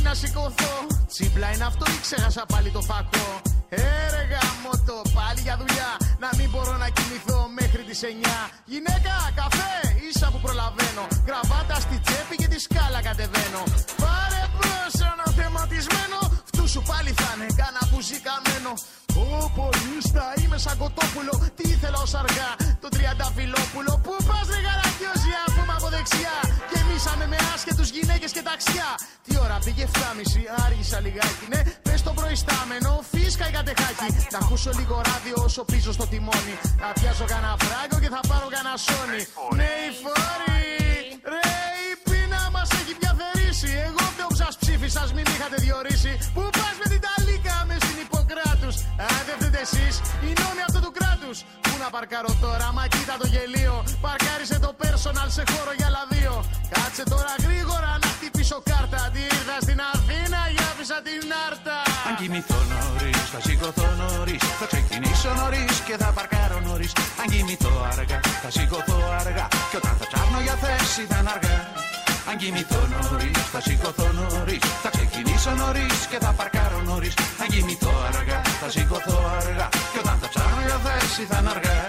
να σηκωθώ. Τσίπλα είναι αυτό ή ξέχασα πάλι το φακό? Ρε γαμώτο, πάλι για δουλειά. Να μην μπορώ να κοιμηθώ μέχρι τις 9. Γυναίκα, καφέ, ίσα που προλαβαίνω. Γραβάτα στη τσέπη και τη σκάλα κατεβαίνω. Πάρε μπρος ένα θεματισμένο. Φτού σου πάλι θα είναι κάνα μπουζί καμένο. Πω λίστα, είμαι σαν Κοτόπουλο. Τι ήθελα ως αργά, το Τριανταφυλόπουλο. Πού πας ρε γαρακιόζια, πούμε από δεξιά. Γεμίσαμε με άσχετους γυναίκες και ταξιά. Τι ώρα πήγε 7.30, άργησα λιγάκι. Ναι, πες το προϊστάμενο, φίσκα η κατεχάκι. Να ακούσω λίγο ράδιο όσο πίσω στο τιμόνι. Να πιάσω κανένα φράγκο και θα πάρω κανένα σόνι. Ναι, η φόρη, ρε η πείνα μας έχει πια θερήσει. Εγώ δεν σας ψήφισα, μην είχατε διορίσει. Πού πας με την ταλίκα με στην Ιπποκράτους? Δεν φταίτε εσείς, οι νόμοι αυτού του κράτους. Πού να παρκάρω τώρα, μα κοίτα το γελίο. Παρκάρισε το personal σε χώρο για άλλα δύο. Κάτσε τώρα γρήγορα να χτυπήσω κάρτα. Τι ήρθα στην Αθήνα, για άφησα την Άρτα. Αν κοιμηθώ νωρίς, θα σηκωθώ νωρίς. Θα ξεκινήσω νωρίς και θα παρκάρω νωρίς. Αν κοιμηθώ αργά, θα σηκωθώ αργά. Και όταν θα ψάχνω για θέση θα είναι αργά. Αν κοιμηθώ νωρίς, θα σηκωθώ νωρίς. Θα ξεκινήσω νωρίς και θα παρκάρω νωρίς. Αν κοιμηθώ αργά, θα σηκωθώ αργά. Και όταν θα ψάχνω για θέση θα είναι αργά.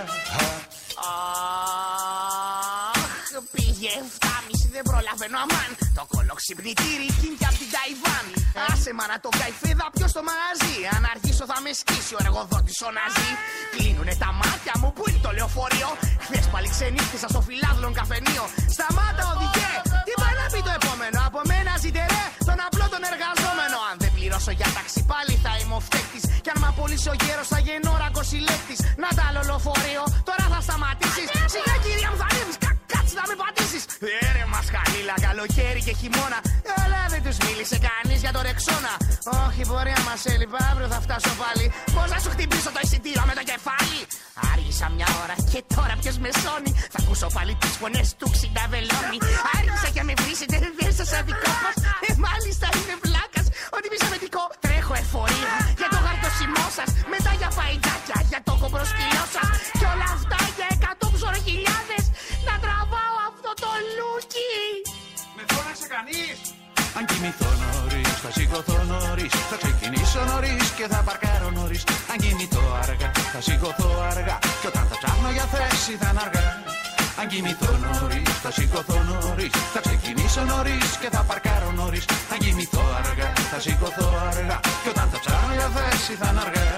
Πήγε 7.30, δεν προλαβαίνω αμάν. Το κολοξυπνητήρι κίνηκε απ' την Ταϊβάν. Άσε μα να το καηφίδα ποιο στο μαγαζί. Αν αργήσω θα με σκίσει ο εργοδότης ο Ναζί. Κλείνουνε τα μάτια μου, πού είναι το λεωφορείο? Χθες πάλι ξενύχτησα στο Φιλάδλον καφενείο. Σταμάτα οδηγέ, τι πάει να πει το επόμενο? Από μένα ζείτε ρε, τον απλό τον εργαζόμενο. Αν δεν πληρώσω για ταξί πάλι θα είμαι ο φταίκτης. Κι αν μ' απολύσει ο γέρος θα γεννώ ρακοσυλλέκτης. Να τα άλλο λεωφορείο, τώρα θα σταματήσεις. Σιγά κυρία μου θα ανέβεις, κάτσε να με πατήσεις. Ρε μασχαλίλα, καλοκαίρι και χειμώνα. Αλλά δεν τους μίλησε κανείς για το Ρεξόνα. Όχι πορεία μας έλειπα, αύριο θα φτάσω πάλι. Πώς να σου χτυπήσω το εισιτήριο με το κεφάλι? Άργησα μια ώρα και τώρα ποιος με σώνει? Θα ακούσω πάλι τις φωνές του Ξινταβελώνη. Άργησα και με βρίσετε, δεν σας αδικό πως. Μάλιστα είναι βλάκας, ότι μη σαβετικό. Τρέχω εφορία για το γαρτοσιμό σας. Μετά για φαϊντάκια, για το κομπροσκυλό σας. Κι όλα αυτά για 100 ψωροχιλιάδες. Να τραβάω αυτό το λούκι. Με φώναξε κανείς? Αν κοιμηθώ νωρίς, θα σηκωθώ νωρίς. Θα ξεκινήσω νωρίς και θα παρκάρω νωρίς. Αν κοιμηθώ αργά, θα σηκωθώ αργά. Και όταν θα ψάχνω για θέση θα είναι αργά. Αν κοιμηθώ νωρίς, θα σηκωθώ νωρίς. Θα ξεκινήσω νωρίς και θα παρκάρω νωρίς. Αν κοιμηθώ αργά, θα σηκωθώ αργά. Και όταν θα ψάχνω για θέση θα είναι αργά.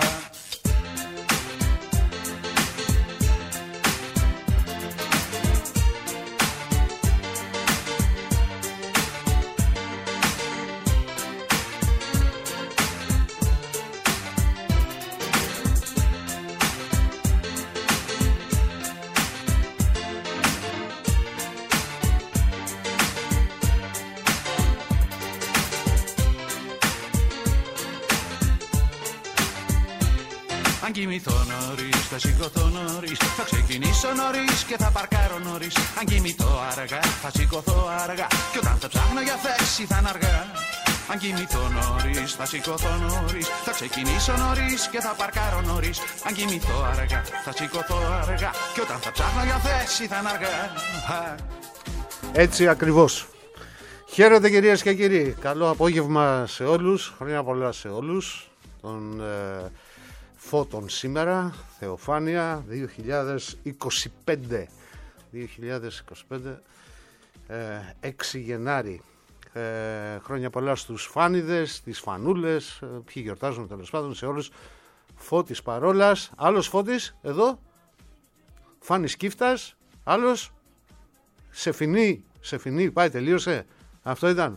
Αν κοιμηθώ νωρίς, θα σηκωθώ νωρίς. Θα ξεκινήσω νωρίς και θα παρκάρω νωρίς. Αν κοιμηθώ αργά, θα σηκωθώ αργά. Και όταν θα ψάχνω για θέση θα είναι αργά. Αν κοιμηθώ νωρίς, θα σηκωθώ νωρίς. Θα ξεκινήσω νωρίς και θα παρκάρω νωρίς. Αν κοιμηθώ αργά, θα σηκωθώ αργά. Και όταν θα ψάχνω για θέση θα είναι αργά. Έτσι ακριβώς. Χαίρετε κυρίες και κύριοι. Καλό απόγευμα σε όλους. Χρόνια πολλά σε όλους. Τον Φώτων σήμερα, Θεοφάνεια 2025. 2025, 6 Γενάρη. Χρόνια πολλά στους φάνηδες, τις φανούλες, ποιοι γιορτάζουν τέλος πάντων, σε όλους. Φώτης Παρόλας, άλλος Φώτης, εδώ. Φάνης Κύφτας, άλλος. Σεφινή, πάει, τελείωσε. Αυτό ήταν.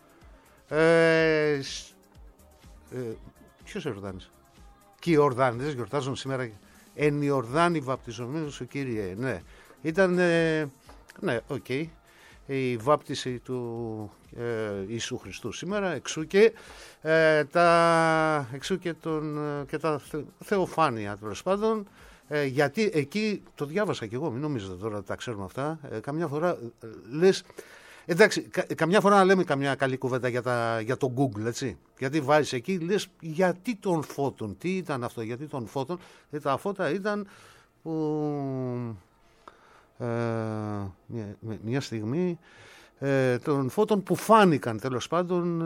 Ποιος εορτάνησε? Και οι Ορδάνιδες γιορτάζουν σήμερα. Εν Ιορδάνη βαπτιζομένους σου Κύριε. Ναι, ήταν, ναι, οκ. Η βάπτιση του Ιησού Χριστού σήμερα, εξού και τα Θεοφάνεια τέλος πάντων. Γιατί εκεί το διάβασα κι εγώ, μην νομίζετε τώρα τα ξέρουμε αυτά. Καμιά φορά λες, εντάξει, καμιά φορά να λέμε καμιά καλή κουβέντα για το Google, έτσι. Γιατί βάζεις εκεί, λες, γιατί των Φώτων, τι ήταν αυτό, γιατί των Φώτων. Τα φώτα ήταν που μια στιγμή των φώτων που φάνηκαν τέλος πάντων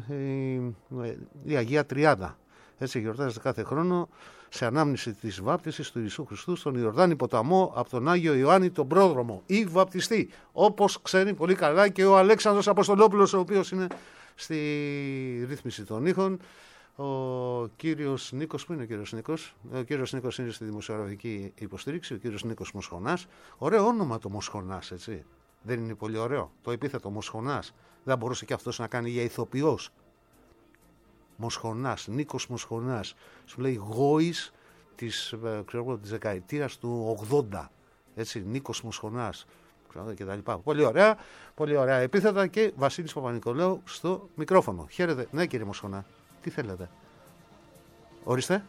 η Αγία Τριάδα. Έτσι γιορτάζεται κάθε χρόνο σε ανάμνηση της βάπτισης του Ιησού Χριστού στον Ιορδάνη ποταμό από τον Άγιο Ιωάννη τον Πρόδρομο ή βαπτιστή, όπως ξέρει πολύ καλά και ο Αλέξανδρος Αποστολόπουλος, ο οποίος είναι στη ρύθμιση των ήχων. Ο κύριος Νίκος, πού είναι ο κύριος Νίκος? Ο κύριος Νίκος είναι στη δημοσιογραφική υποστήριξη, ο κύριος Νίκος Μοσχονάς. Ωραίο όνομα το Μοσχονάς, έτσι. Δεν είναι πολύ ωραίο το επίθετο Μοσχονάς? Δεν μπορούσε και αυτός να κάνει για ηθοποιός? Μοσχονάς, Νίκος Μοσχονάς, σου λέει γόης της δεκαετίας του 80, έτσι, Νίκος Μοσχονάς και τα λοιπά. Πολύ ωραία επίθετα. Και Βασίλης Παπα-Νικολάου στο μικρόφωνο. Χαίρετε. Ναι, κύριε Μοσχονά, τι θέλετε? Ορίστε.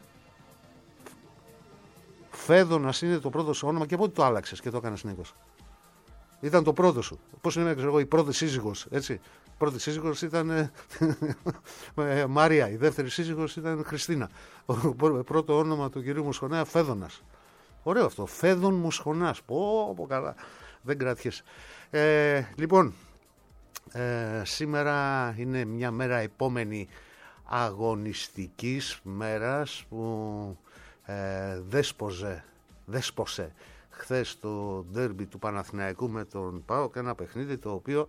Φέδωνας είναι το πρώτο σου όνομα και πότε το άλλαξες και το έκανες Νίκος? Ήταν το πρώτο σου. Πώς είναι, ξέρω εγώ, η πρώτη σύζυγος, έτσι. Η πρώτη σύζυγος ήταν Μαρία, η δεύτερη σύζυγος ήταν Χριστίνα. Πρώτο όνομα του κυρίου Μοσχονά, Φέδωνας. Ωραίο αυτό, Φέδων Μοσχονάς. Πω καλά, δεν κράτιες. Λοιπόν, σήμερα είναι μια μέρα επόμενη αγωνιστικής μέρας που δέσποσε χθες το ντέρμπι του Παναθηναϊκού με τον ΠΑΟΚ, ένα παιχνίδι το οποίο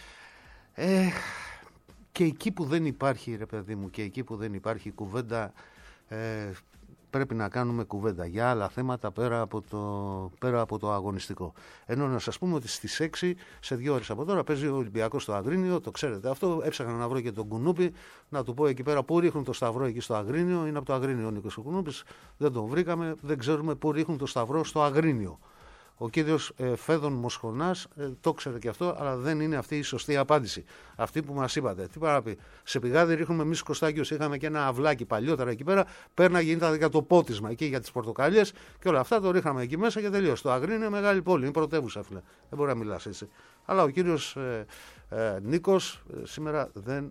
και εκεί που δεν υπάρχει, ρε παιδί μου, και εκεί που δεν υπάρχει κουβέντα, πρέπει να κάνουμε κουβέντα για άλλα θέματα πέρα από το αγωνιστικό. Ενώ να σας πούμε ότι στις 6, σε 2 ώρες από τώρα, παίζει ο Ολυμπιακός στο Αγρίνιο, το ξέρετε αυτό. Έψαχνα να βρω και τον Κουνούπη, να του πω εκεί πέρα πού ρίχνουν το σταυρό εκεί στο Αγρίνιο. Είναι από το Αγρίνιο ο Νίκος ο Κουνούπης, δεν τον βρήκαμε, δεν ξέρουμε πού ρίχνουν το σταυρό στο Αγρίνιο. Ο κύριος Φέδων Μοσχονάς το ξέρετε και αυτό, αλλά δεν είναι αυτή η σωστή απάντηση. Αυτή που μας είπατε. Τι πάει να πει? Σε πηγάδι ρίχνουμε εμείς Κωστάκιος, είχαμε και ένα αυλάκι παλιότερα εκεί πέρα, πέρναγε, ήταν για το πότισμα εκεί για τις πορτοκάλιες και όλα αυτά το ρίχναμε εκεί μέσα και τελείως. Το Αγρίνιο είναι μεγάλη πόλη, είναι πρωτεύουσα, φίλε. Δεν μπορεί να μιλάς έτσι. Αλλά ο κύριος Νίκος σήμερα δεν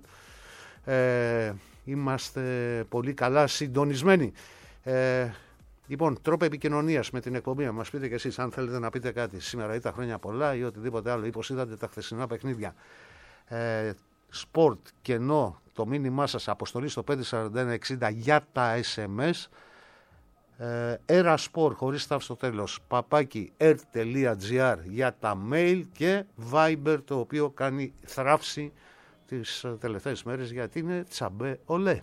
είμαστε πολύ καλά συντονισμένοι. Λοιπόν, τρόπο επικοινωνίας με την εκπομπή, μας πείτε και εσείς αν θέλετε να πείτε κάτι σήμερα ή τα χρόνια πολλά ή οτιδήποτε άλλο, ή πως είδατε τα χθεσινά παιχνίδια. Σπορτ, κενό, το μήνυμά σας, αποστολή στο 54160 για τα SMS. Erasport, χωρίς ταύ στο τέλος, @r.gr για τα mail και Viber, το οποίο κάνει θράψη τις τελευταίες μέρες γιατί είναι τσαμπέ ολέ.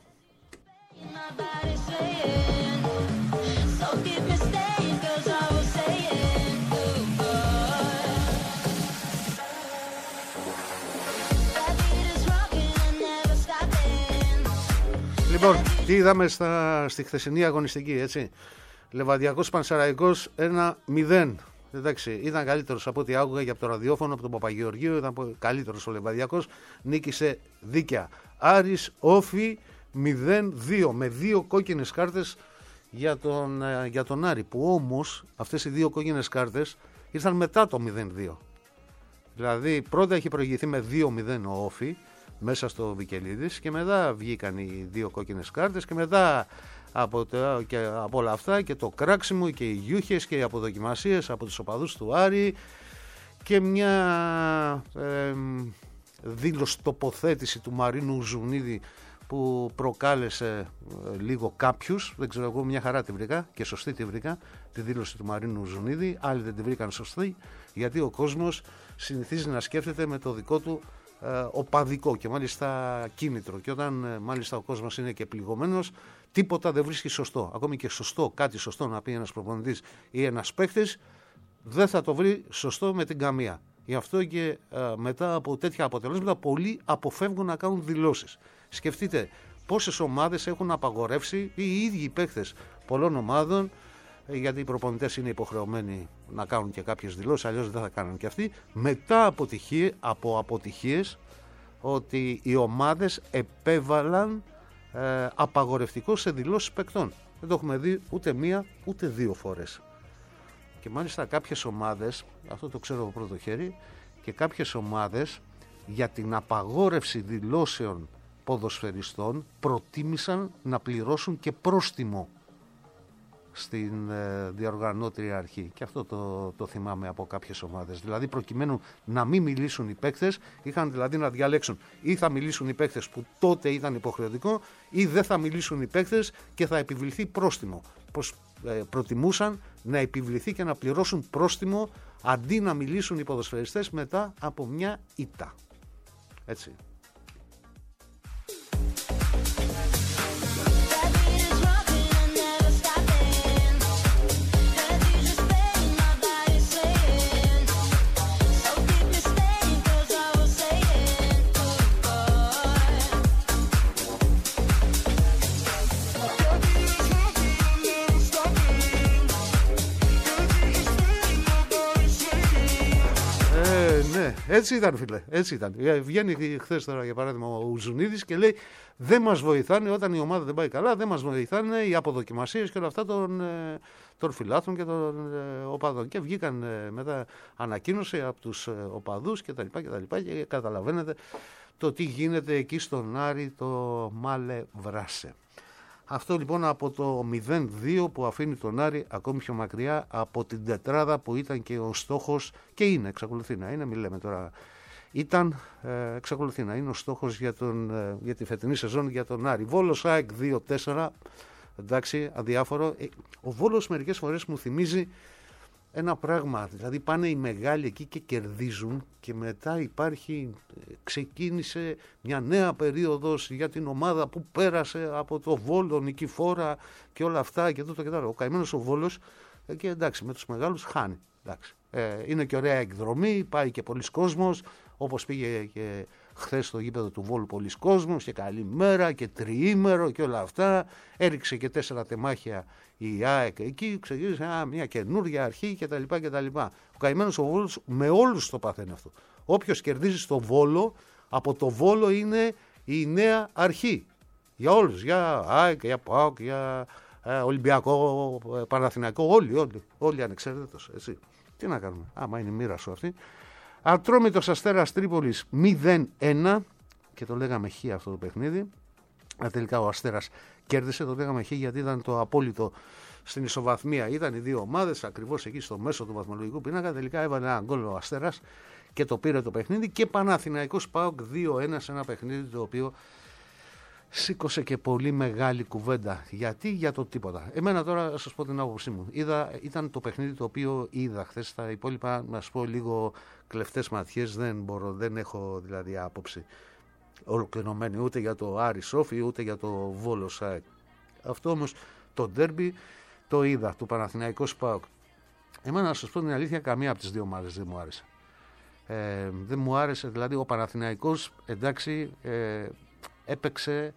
Λοιπόν, τι είδαμε στη χθεσινή αγωνιστική, έτσι. Λεβαδιακός Πανσεραϊκός 1-0. Εντάξει, ήταν καλύτερος από ό,τι άκουγα και από το ραδιόφωνο, από τον Παπαγεωργίου. Ήταν καλύτερος ο Λεβαδιακός. Νίκησε δίκαια. Άρης Όφη 0-2 με 2 κόκκινες κάρτες για τον Άρη. Που όμως αυτές οι 2 κόκκινες κάρτες ήρθαν μετά το 0-2. Δηλαδή πρώτα έχει προηγηθεί με 2-0 ο Όφη μέσα στο Βικελίδης και μετά βγήκαν οι 2 κόκκινες κάρτες και μετά από όλα αυτά και το κράξιμο και οι γιούχες και οι αποδοκιμασίες από τους οπαδούς του Άρη και μια δήλωση τοποθέτηση του Μαρίνου Ζουνίδη που προκάλεσε λίγο κάποιους, δεν ξέρω, εγώ μια χαρά τη βρήκα και σωστή τη βρήκα, τη δήλωση του Μαρίνου Ζουνίδη, άλλοι δεν τη βρήκαν σωστή, γιατί ο κόσμος συνηθίζει να σκέφτεται με το δικό του οπαδικό και μάλιστα κίνητρο, και όταν μάλιστα ο κόσμος είναι και πληγωμένος, τίποτα δεν βρίσκει σωστό. Ακόμη και κάτι σωστό να πει ένας προπονητής ή ένας παίχτης, δεν θα το βρει σωστό με την καμία. Γι' αυτό και μετά από τέτοια αποτελέσματα πολλοί αποφεύγουν να κάνουν δηλώσεις. Σκεφτείτε πόσες ομάδες έχουν απαγορεύσει οι ίδιοι παίχτες πολλών ομάδων, γιατί οι προπονητές είναι υποχρεωμένοι να κάνουν και κάποιες δηλώσεις, αλλιώς δεν θα κάνουν και αυτοί, μετά από αποτυχίες, ότι οι ομάδες επέβαλαν απαγορευτικό σε δηλώσεις παικτών. Δεν το έχουμε δει ούτε μία ούτε 2 φορές. Και μάλιστα κάποιες ομάδες, αυτό το ξέρω από πρώτο χέρι, και κάποιες ομάδες για την απαγόρευση δηλώσεων ποδοσφαιριστών προτίμησαν να πληρώσουν και πρόστιμο. στην διοργανώτρια αρχή. Και αυτό το θυμάμαι από κάποιες ομάδες. Δηλαδή προκειμένου να μην μιλήσουν οι παίκτες, είχαν δηλαδή να διαλέξουν ή θα μιλήσουν οι παίκτες που τότε ήταν υποχρεωτικό, ή δεν θα μιλήσουν οι παίκτες και θα επιβληθεί πρόστιμο. Πως προτιμούσαν να επιβληθεί και να πληρώσουν πρόστιμο αντί να μιλήσουν οι ποδοσφαιριστές μετά από μια ήττα. Έτσι. Έτσι ήταν, φίλε. Έτσι ήταν. Βγαίνει χθες τώρα για παράδειγμα ο Ουζουνίδης και λέει: δεν μας βοηθάνε όταν η ομάδα δεν πάει καλά, δεν μας βοηθάνε οι αποδοκιμασίες και όλα αυτά των φιλάθλων και των οπαδών. Και βγήκαν μετά ανακοίνωση από τους οπαδούς κτλ. Και καταλαβαίνετε το τι γίνεται εκεί στον Άρη, το Μάλε Βράσε. Αυτό λοιπόν από το 0-2 που αφήνει τον Άρη ακόμη πιο μακριά από την τετράδα που ήταν και ο στόχος και είναι, εξακολουθεί να είναι, μην λέμε τώρα ήταν, εξακολουθεί να είναι ο στόχος για τη φετινή σεζόν για τον Άρη. Βόλος ΑΕΚ 2-4, εντάξει, αδιάφορο. Ο Βόλος μερικές φορές μου θυμίζει ένα πράγμα, δηλαδή πάνε οι μεγάλοι εκεί και κερδίζουν και μετά ξεκίνησε μια νέα περίοδος για την ομάδα που πέρασε από το Βόλο, νικηφόρα και όλα αυτά και τούτο και τα. Ο καημένος ο Βόλος και εντάξει με τους μεγάλους χάνει, εντάξει. Είναι και ωραία εκδρομή, πάει και πολλοί κόσμος, όπως πήγε και χθες στο γήπεδο του Βόλου πολλοί κόσμος και καλή μέρα και τριήμερο και όλα αυτά. Έριξε και 4 τεμάχια η ΑΕΚ εκεί, ξεκίνησε μια καινούργια αρχή κτλ. Ο καημένος ο Βόλος με όλους το παθαίνει αυτό. Όποιος κερδίζει στο Βόλο, από το Βόλο είναι η νέα αρχή. Για όλους, για ΑΕΚ, για ΠΑΟΚ, για Ολυμπιακό, Παναθηναϊκό, όλοι ανεξαιρέτως, έτσι. Τι να κάνουμε, άμα είναι η μοίρα σου αυτή. Ατρόμητος Αστέρας Τρίπολης 0-1 και το λέγαμε χ αυτό το παιχνίδι. Τελικά ο Αστέρας κέρδισε, το λέγαμε χ γιατί ήταν το απόλυτο στην ισοβαθμία. Ήταν οι δύο ομάδες ακριβώς εκεί στο μέσο του βαθμολογικού πίνακα. Τελικά έβαλε ένα γκολ ο Αστέρας και το πήρε το παιχνίδι. Και Παναθηναϊκός ΠΑΟΚ 2-1 σε ένα παιχνίδι το οποίο σήκωσε και πολύ μεγάλη κουβέντα. Γιατί, για το τίποτα. Εμένα τώρα θα σας πω την άποψή μου. Ήταν το παιχνίδι το οποίο είδα χθες. Τα υπόλοιπα, να σας πω λίγο κλεφτές ματιές, δεν έχω δηλαδή άποψη ολοκληρωμένη ούτε για το Άρη Σόφι ούτε για το Βόλο ΣΑΕΚ. Αυτό όμως το ντέρμπι το είδα, του Παναθηναϊκού ΠΑΟΚ. Εμένα να σας πω την αλήθεια, καμία από τις δύο ομάδες δεν μου άρεσε. Δεν μου άρεσε, δηλαδή ο Παναθηναϊκός εντάξει έπαιξε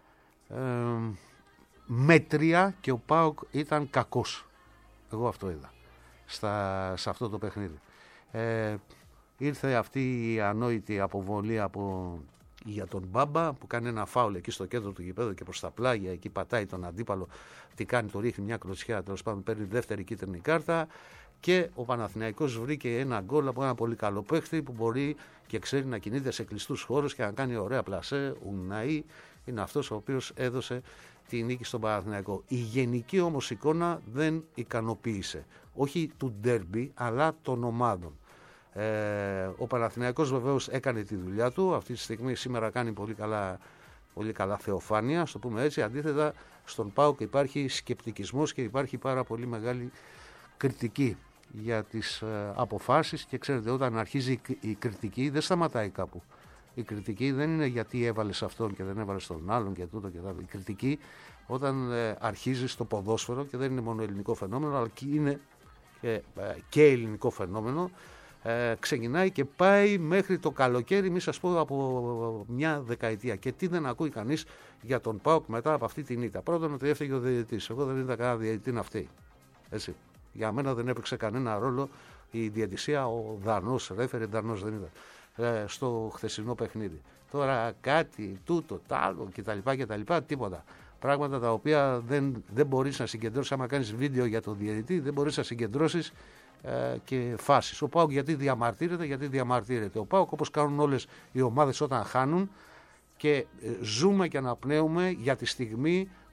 μέτρια και ο ΠΑΟΚ ήταν κακός. Εγώ αυτό είδα σε αυτό το παιχνίδι. Ήρθε αυτή η ανόητη αποβολή για τον Μπάμπα που κάνει ένα φάουλ εκεί στο κέντρο του γηπέδου και προς τα πλάγια, εκεί πατάει τον αντίπαλο, τι κάνει, το ρίχνει μια κλωτσιά, τέλος πάντων παίρνει δεύτερη κίτρινη κάρτα. Και ο Παναθηναϊκός βρήκε ένα γκολ από ένα πολύ καλό παίχτη που μπορεί και ξέρει να κινείται σε κλειστούς χώρους και να κάνει ωραία πλασέ. Ουναΐ είναι αυτός ο οποίος έδωσε τη νίκη στον Παναθηναϊκό. Η γενική όμως εικόνα δεν ικανοποίησε. Όχι του ντέρμπι αλλά των ομάδων. Ο Παναθηναϊκός βεβαίως έκανε τη δουλειά του. Αυτή τη στιγμή σήμερα κάνει πολύ καλά θεοφάνεια, στο πούμε έτσι. Αντίθετα στον ΠΑΟΚ υπάρχει σκεπτικισμός και υπάρχει πάρα πολύ μεγάλη κριτική για τις αποφάσεις και ξέρετε όταν αρχίζει η κριτική δεν σταματάει κάπου. Η κριτική δεν είναι γιατί έβαλες αυτόν και δεν έβαλες τον άλλον και τούτο και τ' άλλο. Η κριτική όταν αρχίζει στο ποδόσφαιρο και δεν είναι μόνο ελληνικό φαινόμενο αλλά είναι και ελληνικό φαινόμενο, ξεκινάει και πάει μέχρι το καλοκαίρι, μη σας πω από μια δεκαετία. Και τι δεν ακούει κανείς για τον ΠΑΟΚ μετά από αυτή την ήττα. Πρώτον ότι έφταιγε ο διαιτητής. Εγώ δεν είδα κανένα διαιτητή να φταίει. Έτσι. Για μένα δεν έπαιξε κανένα ρόλο η διαιτησία, ο Δανός, ρέφερε Δανός δεν ήταν, στο χθεσινό παιχνίδι. Τώρα κάτι, τούτο, τ' άλλο κτλ. Τίποτα. Πράγματα τα οποία δεν μπορείς να συγκεντρώσεις, άμα κάνεις βίντεο για τον διαιτητή, δεν μπορείς να συγκεντρώσεις και φάσεις. Ο ΠΑΟΚ γιατί διαμαρτύρεται. Ο ΠΑΟΚ όπως κάνουν όλες οι ομάδες όταν χάνουν και ζούμε και αναπνέουμε για τη στιγμή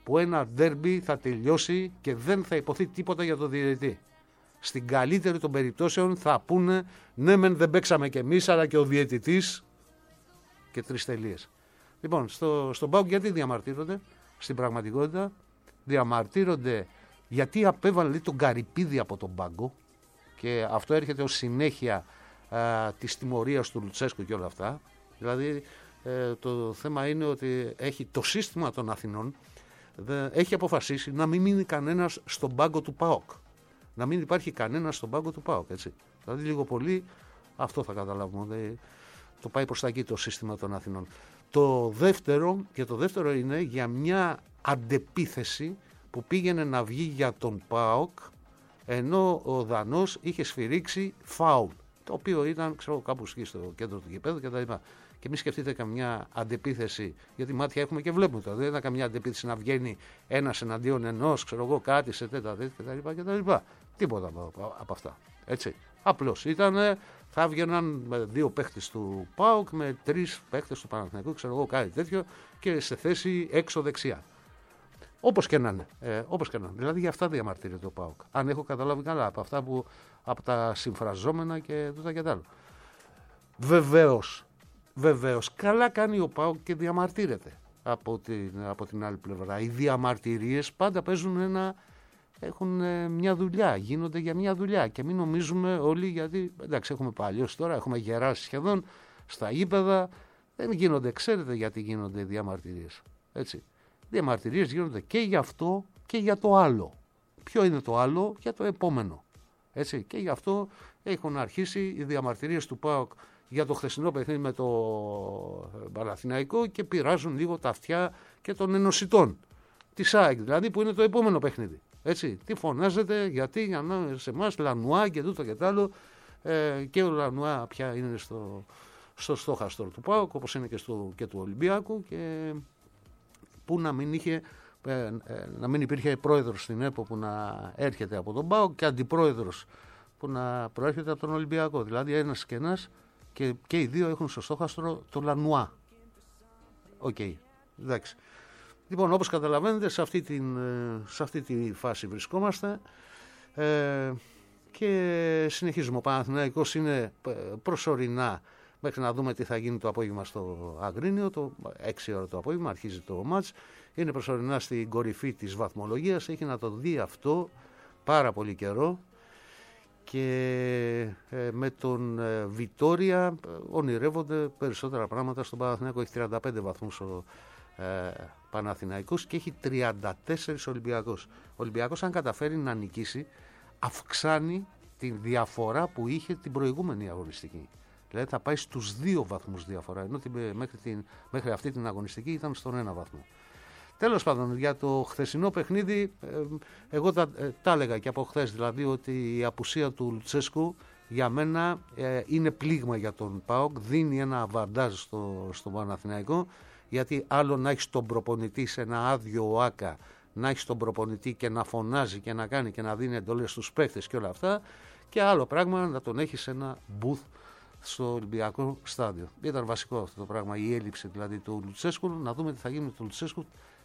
που ένα ντέρμπι θα τελειώσει και δεν θα υποθεί τίποτα για τον διαιτητή. Στην καλύτερη των περιπτώσεων θα πούνε ναι μεν δεν παίξαμε κι εμείς αλλά και ο διαιτητής και 3 τελείες. Λοιπόν, στον ΠΑΟΚ γιατί διαμαρτύρονται? Στην πραγματικότητα διαμαρτύρονται γιατί απέβαλε τον Καρυπίδη από τον πάγκο και αυτό έρχεται ως συνέχεια της τιμωρίας του Λουτσέσκου και όλα αυτά. Δηλαδή το θέμα είναι ότι έχει το σύστημα των Αθηνών έχει αποφασίσει να μην μείνει κανένας στον πάγκο του ΠΑΟΚ. Να μην υπάρχει κανένας στον πάγκο του ΠΑΟΚ, έτσι. Δηλαδή λίγο πολύ αυτό θα καταλάβουμε. Το πάει προς τα εκεί το σύστημα των Αθηνών. Το δεύτερο είναι για μια αντεπίθεση που πήγαινε να βγει για τον ΠΑΟΚ ενώ ο Δανός είχε σφυρίξει φάουλ, το οποίο ήταν κάπου εκεί στο κέντρο του γηπέδου κτλ. Και μην σκεφτείτε καμιά αντεπίθεση, γιατί μάτια έχουμε και βλέπουμε τώρα. Δεν ήταν καμιά αντεπίθεση να βγαίνει ένας εναντίον ενός, κάτι σε τέτα κτλ. Τίποτα από αυτά. Έτσι. Απλώς ήταν, θα έβγαιναν με 2 παίχτες του ΠΑΟΚ, με 3 παίχτες του Παναθηναϊκού, κάτι τέτοιο, και σε θέση έξω δεξιά. Όπως και να είναι. Δηλαδή για αυτά διαμαρτύρεται ο ΠΑΟΚ. Αν έχω καταλάβει καλά από αυτά από τα συμφραζόμενα και τούτα και τα άλλα. Βεβαίως, καλά κάνει ο ΠΑΟΚ και διαμαρτύρεται από την άλλη πλευρά. Οι διαμαρτυρίες πάντα έχουν μια δουλειά, γίνονται για μια δουλειά και μην νομίζουμε όλοι, γιατί εντάξει έχουμε παλιώσει τώρα, έχουμε γεράσει σχεδόν στα γήπεδα, δεν γίνονται, ξέρετε γιατί γίνονται οι διαμαρτυρίες, έτσι. Διαμαρτυρίες γίνονται και για αυτό και για το άλλο. Ποιο είναι το άλλο? Για το επόμενο, έτσι. Και γι' αυτό έχουν αρχίσει οι διαμαρτυρίες του ΠΑΟΚ για το χθεσινό παιχνίδι με το Παναθηναϊκό και πειράζουν λίγο τα αυτιά και των ενωσιτών της ΑΕΚ, δηλαδή που είναι το επόμενο παιχνίδι. Έτσι, τι φωνάζετε, γιατί για να σε εμάς Λανουά και τούτο και τ' άλλο, και ο Λανουά πια είναι στο στόχαστρο του ΠΑΟΚ, όπως είναι και του Ολυμπιακού, και που να μην υπήρχε πρόεδρος στην ΕΠΟ που να έρχεται από τον ΠΑΟΚ και αντιπρόεδρος που να προέρχεται από τον Ολυμπιακό. Δηλαδή ένας και ένας και οι δύο έχουν στο στόχαστρο το Λανουά. Οκ, εντάξει. Λοιπόν, όπως καταλαβαίνετε, σε αυτή τη φάση βρισκόμαστε και συνεχίζουμε. Ο Παναθηναϊκός είναι προσωρινά μέχρι να δούμε τι θα γίνει το απόγευμα στο Αγρίνιο, το 6 ώρα το απόγευμα, αρχίζει το μάτς. Είναι προσωρινά στην κορυφή της βαθμολογίας, έχει να το δει αυτό πάρα πολύ καιρό και με τον Βιτόρια ονειρεύονται περισσότερα πράγματα. Στον Παναθηναϊκό έχει 35 βαθμούς ο Παναθηναϊκός και έχει 34 Ολυμπιακός. Ο Ολυμπιακός, αν καταφέρει να νικήσει, αυξάνει τη διαφορά που είχε την προηγούμενη αγωνιστική. Δηλαδή θα πάει στους 2 βαθμούς διαφορά, ενώ μέχρι αυτή την αγωνιστική ήταν στον 1 βαθμό. Τέλος πάντων, για το χθεσινό παιχνίδι, εγώ τα έλεγα και από χθες, δηλαδή ότι η απουσία του Λουτσέσκου για μένα είναι πλήγμα για τον ΠΑΟΚ, δίνει ένα αβαντάζ στο Παναθηναϊκό, γιατί άλλο να έχει τον προπονητή σε ένα άδειο ΟΑΚΑ, να έχει τον προπονητή και να φωνάζει και να κάνει και να δίνει εντολές στους παίκτες και όλα αυτά, και άλλο πράγμα να τον έχει σε ένα booth στο Ολυμπιακό στάδιο. Ήταν βασικό αυτό το πράγμα, η έλλειψη δηλαδή του Λουτσέσκου. Να δούμε τι θα γίνει με τον Λουτσέσκου.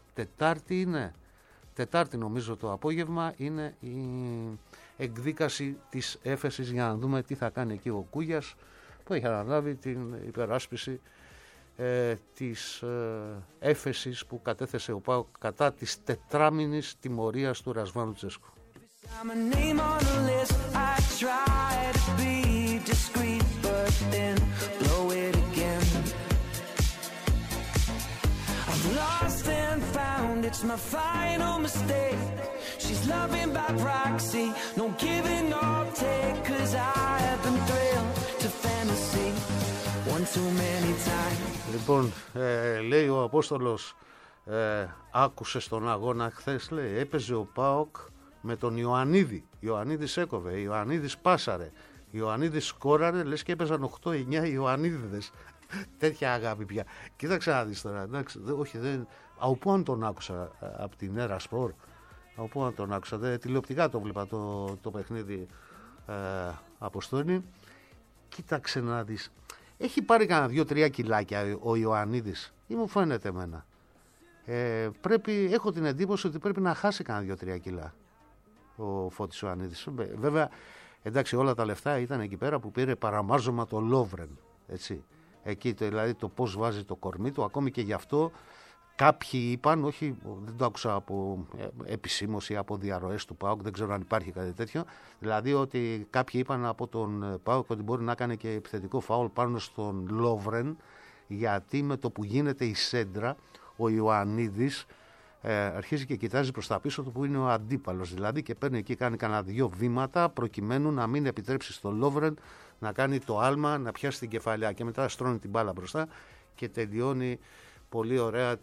Τετάρτη νομίζω το απόγευμα είναι η εκδίκαση της έφεσης, για να δούμε τι θα κάνει εκεί ο Κούγιας, που έχει αναλάβει την υπεράσπιση της έφεσης που κατέθεσε ο ΠΑΟΚ κατά της 4μηνης τιμωρίας του Ρασβάν Λουτσέσκου. It's my final mistake. She's loving by proxy. No giving or take. 'Cause I have been thrilled to fantasy one too many times. Λοιπόν, λέει ο Απόστολος, άκουσε στον αγώνα χθες, λέει, έπαιζε ο ΠΑΟΚ με τον Ιωαννίδη. Ιωαννίδης έκοβε, Ιωαννίδης πάσαρε, Ιωαννίδης σκόραρε, λες και έπαιζαν 8-9 Ιωαννίδηδες. Τέτοια αγάπη πια. Κοίταξε να δεις τώρα, εντάξει, όχι, δεν... Από πού αν τον άκουσα, από την Έρα Σπορ, από πού αν τον άκουσα, τηλεοπτικά το βλέπα το παιχνίδι, Αποστόλη. Κοίταξε να δεις, έχει πάρει κανένα 2-3 κιλάκια ο Ιωαννίδης, ή μου φαίνεται εμένα? Έχω την εντύπωση ότι πρέπει να χάσει κανένα 2-3 κιλά ο Φώτης Ιωαννίδης. Βέβαια, εντάξει, όλα τα λεφτά ήταν εκεί πέρα που πήρε παραμάζωμα το Λόβρεν. Έτσι. Εκεί δηλαδή το πώς βάζει το κορμί του, ακόμη και γι' αυτό κάποιοι είπαν, όχι, δεν το άκουσα από επισήμωση ή από διαρροές του ΠΑΟΚ, δεν ξέρω αν υπάρχει κάτι τέτοιο, δηλαδή ότι κάποιοι είπαν από τον ΠΑΟΚ ότι μπορεί να κάνει και επιθετικό φάουλ πάνω στον Λόβρεν, γιατί με το που γίνεται η σέντρα, ο Ιωαννίδης αρχίζει και κοιτάζει προς τα πίσω του που είναι ο αντίπαλος, δηλαδή, και παίρνει εκεί, κάνει κανένα 2 βήματα προκειμένου να μην επιτρέψει στον Λόβρεν να κάνει το άλμα, να πιάσει την κεφαλιά, και μετά στρώνει την μπάλα μπροστά και τελειώνει πολύ ωραία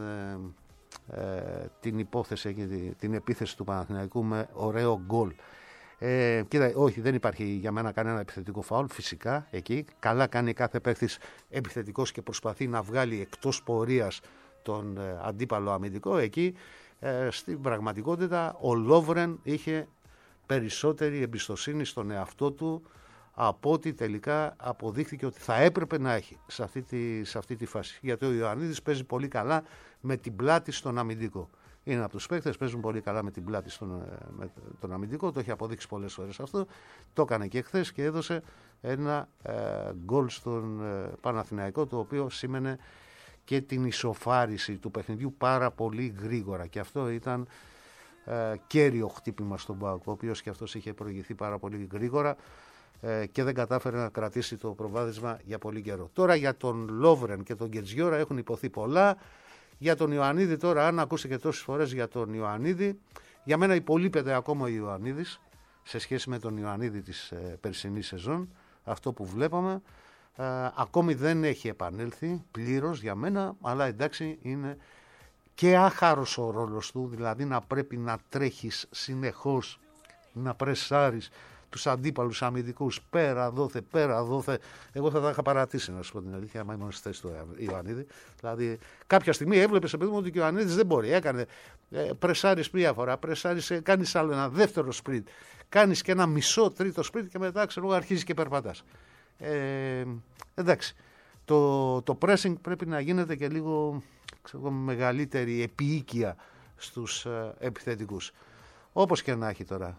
την υπόθεση και την επίθεση του Παναθηναϊκού με ωραίο γκολ. Κοίτα, όχι, δεν υπάρχει για μένα κανένα επιθετικό φάουλ, φυσικά εκεί. Καλά κάνει κάθε παίκτης επιθετικός και προσπαθεί να βγάλει εκτός πορείας τον αντίπαλο αμυντικό. Εκεί στην πραγματικότητα ο Λόβρεν είχε περισσότερη εμπιστοσύνη στον εαυτό του από ότι τελικά αποδείχθηκε ότι θα έπρεπε να έχει σε αυτή τη φάση. Γιατί ο Ιωαννίδης παίζει πολύ καλά με την πλάτη στον αμυντικό. Είναι από τους παίκτες, παίζουν πολύ καλά με την πλάτη με τον αμυντικό, το έχει αποδείξει πολλές φορές αυτό. Το έκανε και χθες και έδωσε ένα γκολ στον Παναθηναϊκό, το οποίο σήμαινε και την ισοφάριση του παιχνιδιού πάρα πολύ γρήγορα. Και αυτό ήταν κέριο χτύπημα στον ΠΑΟΚ, ο οποίος και αυτός είχε προηγηθεί πάρα πολύ γρήγορα και δεν κατάφερε να κρατήσει το προβάδισμα για πολύ καιρό. Τώρα για τον Λόβρεν και τον Γκετζιόρα έχουν υποθεί πολλά. Για τον Ιωαννίδη τώρα, αν ακούσετε τόσες φορές για τον Ιωαννίδη, για μένα υπολείπεται ακόμα ο Ιωαννίδης σε σχέση με τον Ιωαννίδη της περσινής σεζόν. Αυτό που βλέπαμε ακόμη δεν έχει επανέλθει πλήρως για μένα, αλλά εντάξει, είναι και άχαρος ο ρόλος του, δηλαδή να πρέπει να τρέχεις συνεχώς, να πρεσάρεις τους αντίπαλους αμυντικούς πέρα δόθε. Εγώ θα τα είχα παρατήσει, να σου πω την αλήθεια, άμα ήμουν στη θέση του Ιωαννίδη. Δηλαδή, κάποια στιγμή έβλεπε σε παιδί μου ότι ο Ιωαννίδης δεν μπορεί. Έκανε πρεσάρεις μία φορά, κάνεις άλλο ένα δεύτερο σπριντ, κάνεις και ένα μισό τρίτο σπριντ και μετά ξέρω αρχίζεις και περπατάς. Εντάξει. Το pressing πρέπει να γίνεται και λίγο μεγαλύτερη επίοικια στους επιθετικούς. Όπως και να έχει τώρα.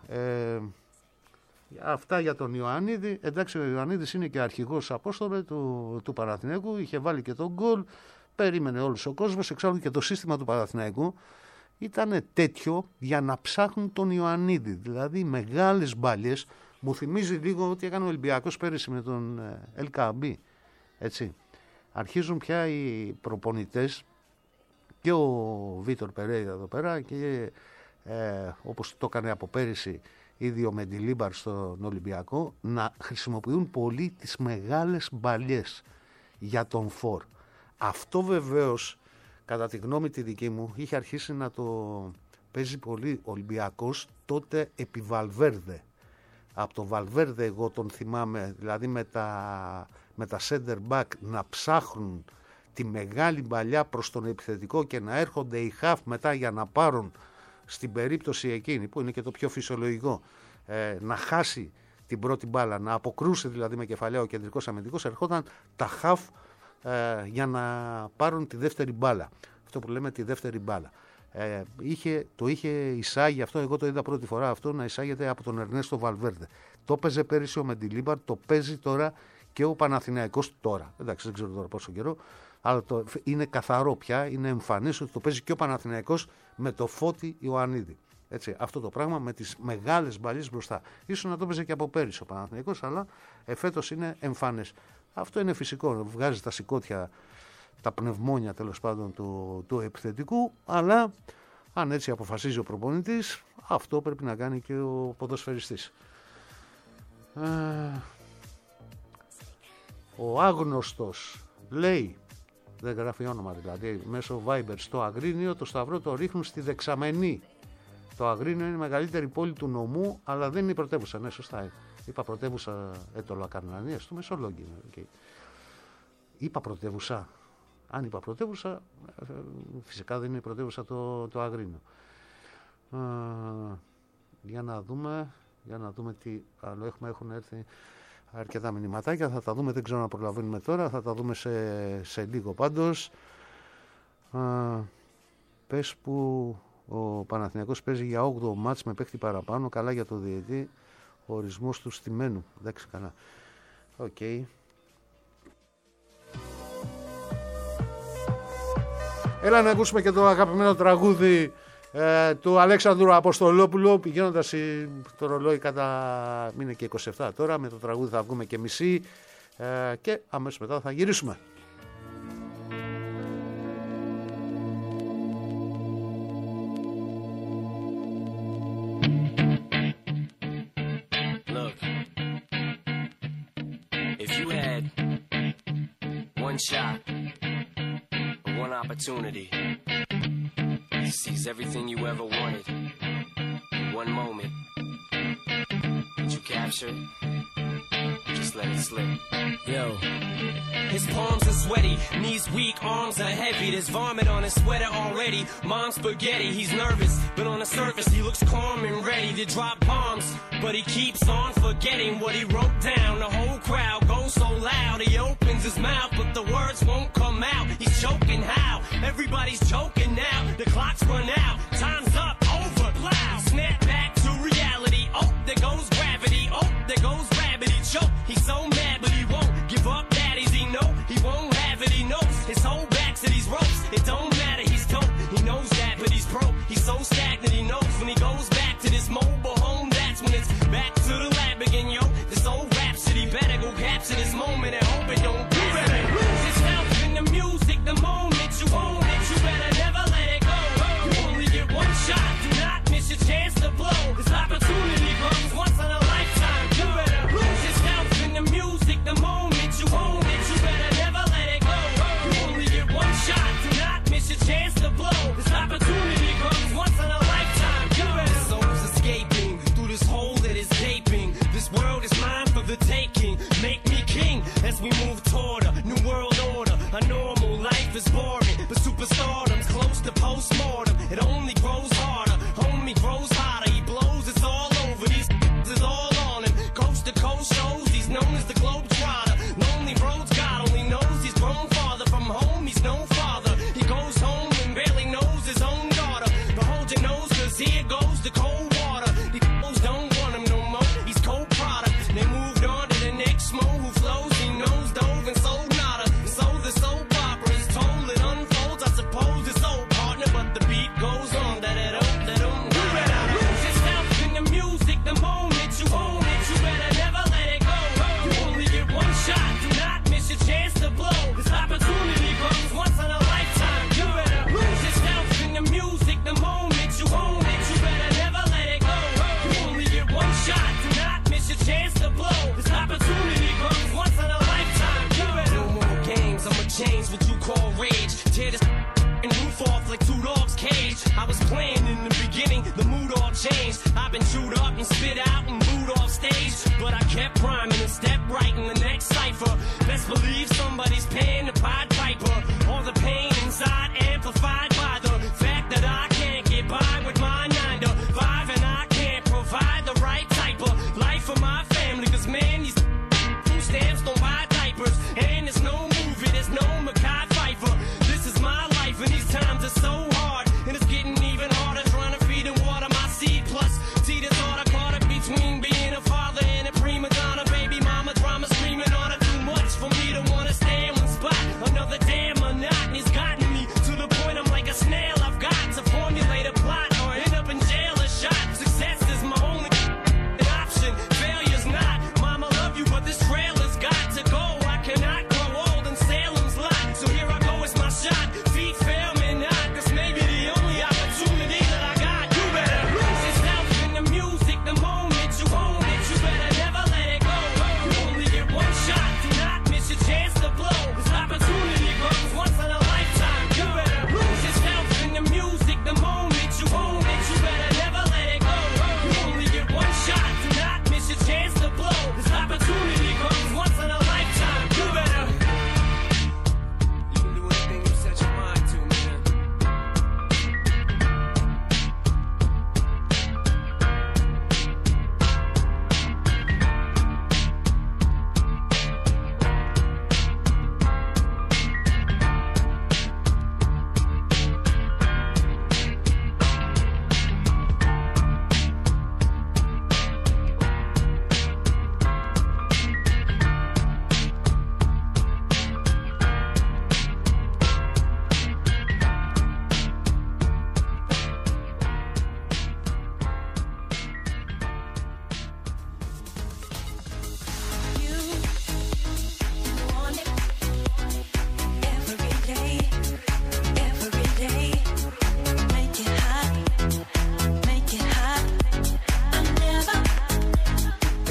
Αυτά για τον Ιωαννίδη. Εντάξει, ο Ιωαννίδης είναι και αρχηγός απόστολε του Παναθηναϊκού, είχε βάλει και τον γκολ, περίμενε όλος ο κόσμος. Εξάλλου και το σύστημα του Παναθηναϊκού ήταν τέτοιο για να ψάχνουν τον Ιωαννίδη, δηλαδή μεγάλες μπάλιες. Μου θυμίζει λίγο ότι έκανε ο Ολυμπιακός πέρυσι με τον Ελκαμπή. Έτσι. Αρχίζουν πια οι προπονητές και ο Βίτορ Περέιρα εδώ πέρα και όπως το έκανε από πέρυσι ήδη ο Μεντιλίμπαρ στον Ολυμπιακό, να χρησιμοποιούν πολύ τις μεγάλες μπαλιές για τον φορ. Αυτό βεβαίως, κατά τη γνώμη τη δική μου, είχε αρχίσει να το παίζει πολύ ο Ολυμπιακός τότε επί Βαλβέρδε. Από το Βαλβέρδε εγώ τον θυμάμαι, δηλαδή με τα center back να ψάχνουν τη μεγάλη μπαλιά προς τον επιθετικό και να έρχονται οι half μετά για να πάρουν, στην περίπτωση εκείνη που είναι και το πιο φυσιολογικό, να χάσει την πρώτη μπάλα, να αποκρούσει δηλαδή με κεφαλιά ο κεντρικός αμυντικός, ερχόταν τα half για να πάρουν τη δεύτερη μπάλα. Αυτό που λέμε τη δεύτερη μπάλα. Το είχε εισάγει αυτό, εγώ το είδα πρώτη φορά αυτό να εισάγεται από τον Ερνέστο Βαλβέρδε. Το παίζε πέρυσι ο Μεντιλίμπαρ, το παίζει τώρα και ο Παναθηναϊκός τώρα. Εντάξει, δεν ξέρω τώρα πόσο καιρό, αλλά είναι καθαρό πια, είναι εμφανές ότι το παίζει και ο Παναθηναϊκός με το Φώτη Ιωαννίδη. Έτσι, αυτό το πράγμα με τις μεγάλες μπαλιές μπροστά. Ίσως να το παίζει και από πέρυσι ο Παναθηναϊκός, αλλά εφέτος είναι εμφανές. Αυτό είναι φυσικό, βγάζει τα σηκώτια, τα πνευμόνια τέλος πάντων του επιθετικού, αλλά αν έτσι αποφασίζει ο προπονητής, αυτό πρέπει να κάνει και ο ποδοσφαιριστής. Ο άγνωστος λέει, δεν γράφει όνομα δηλαδή, μέσω Viber στο Αγρίνιο το σταυρό το ρίχνουν στη Δεξαμενή. Το Αγρίνιο είναι η μεγαλύτερη πόλη του νομού, αλλά δεν είναι η πρωτεύουσα. Ναι, σωστά. Είπα πρωτεύουσα Ετωλακαρνανία, στο Μεσολόγγι. Okay. Είπα πρωτεύουσα. Αν είπα πρωτεύουσα, φυσικά δεν είναι η πρωτεύουσα το Αγρίνιο. Για να δούμε τι άλλο έχουμε. Έχουν έρθει αρκετά μηνυματάκια, θα τα δούμε, δεν ξέρω να προλαβαίνουμε τώρα, θα τα δούμε σε λίγο πάντως. πες που ο Παναθηναϊκός παίζει για 8ο μάτς με παίχτη παραπάνω. Καλά για το διαιτή. Ο ορισμός του στημένου. Εντάξει, καλά. Οκ. Έλα να ακούσουμε και το αγαπημένο τραγούδι του Αλέξανδρου Αποστολόπουλου, πηγαίνοντας το ρολόι κατά είναι και 27 τώρα, με το τραγούδι θα βγούμε και μισή και αμέσως μετά θα γυρίσουμε. Look, if you had one shot, one opportunity to seize everything you ever wanted in one moment, would you capture it? Just let it slip. Yo. His palms are sweaty, knees weak, arms are heavy. There's vomit on his sweater already. Mom's spaghetti, he's nervous, but on the surface he looks calm and ready to drop bombs. But he keeps on forgetting what he wrote down. The whole crowd goes so loud, he opens his mouth, but the words won't come out. He's choking how? Everybody's choking now. The clock's run out, time's up, over, plow. Snap back to reality. Oh, there goes gravity. Oh, there goes gravity. Choke. He's so mad, but he won't give up. Daddies, he know he won't have it. He knows his whole back to these ropes. It don't matter. He's dope. He knows that, but he's broke. He's so stagnant. He knows when he goes back to this mobile home. That's when it's back to the lab again, yo. This old rhapsody better go capture this moment and hope it don't. You better lose yourself in the music. The moment you own it, you better never let it go. You only get one shot. Do not miss your chance to blow. This opportunity comes once in a lifetime. You better lose yourself in the music. The moment you own it, you better never let it go. You only get one shot. Do not miss your chance to blow. This opportunity comes once in a lifetime. You better. Souls escaping through this hole that is gaping. This world is mine for the taking. Make me king as we move toward a new world order. A normal life is boring, but superstardom's close to postmortem. It only grows harder, homie grows hotter. He blows, it's all over. These is all on him. Coast to coast shows, he's known as the Globetrotter. Lonely roads, God only knows he's grown farther from home. He's no father. He goes home and barely knows his own daughter. But hold your nose, 'cause here goes the cold water. These fools don't want him no more. He's cold product. They moved on to the next mo who flows. He knows dove and sold nada. So the soap opera is told, it unfolds. I suppose it's old partner, but the beat goes on. You better lose yourself in the music. The moment you own it, you better never let it go. You only get one shot. Do not miss your chance to blow. This opportunity comes once in a lifetime. You better lose yourself in the music. The moment you own it, you better never let it go. You only get one shot. Do not miss your chance to blow. This opportunity comes once in a lifetime. You better. No more games. I'ma change what you call rage. Tear this and roof off like two dogs' cage. I was playing in the beginning, the mood all changed. I've been chewed up and spit out and booed off stage, but I kept rhyming and stepped right in the next cipher. Best believe somebody's paying the Pied Piper. All the pain inside amplified by the fact that I can't get by with my 9 to 5, and I can't provide the right type of life for my family. 'Cause man, these food stamps don't buy diapers, and there's no movie, there's no Mackay Pfeiffer. This is my life, and these times are so hard, and it's getting even harder trying to feed and water my seed. Plus, see this order caught up between being a father and a prima donna. Baby mama drama screaming on her too much for me to wanna stay in one spot. Another damn monotony's gotten me to the point I'm like a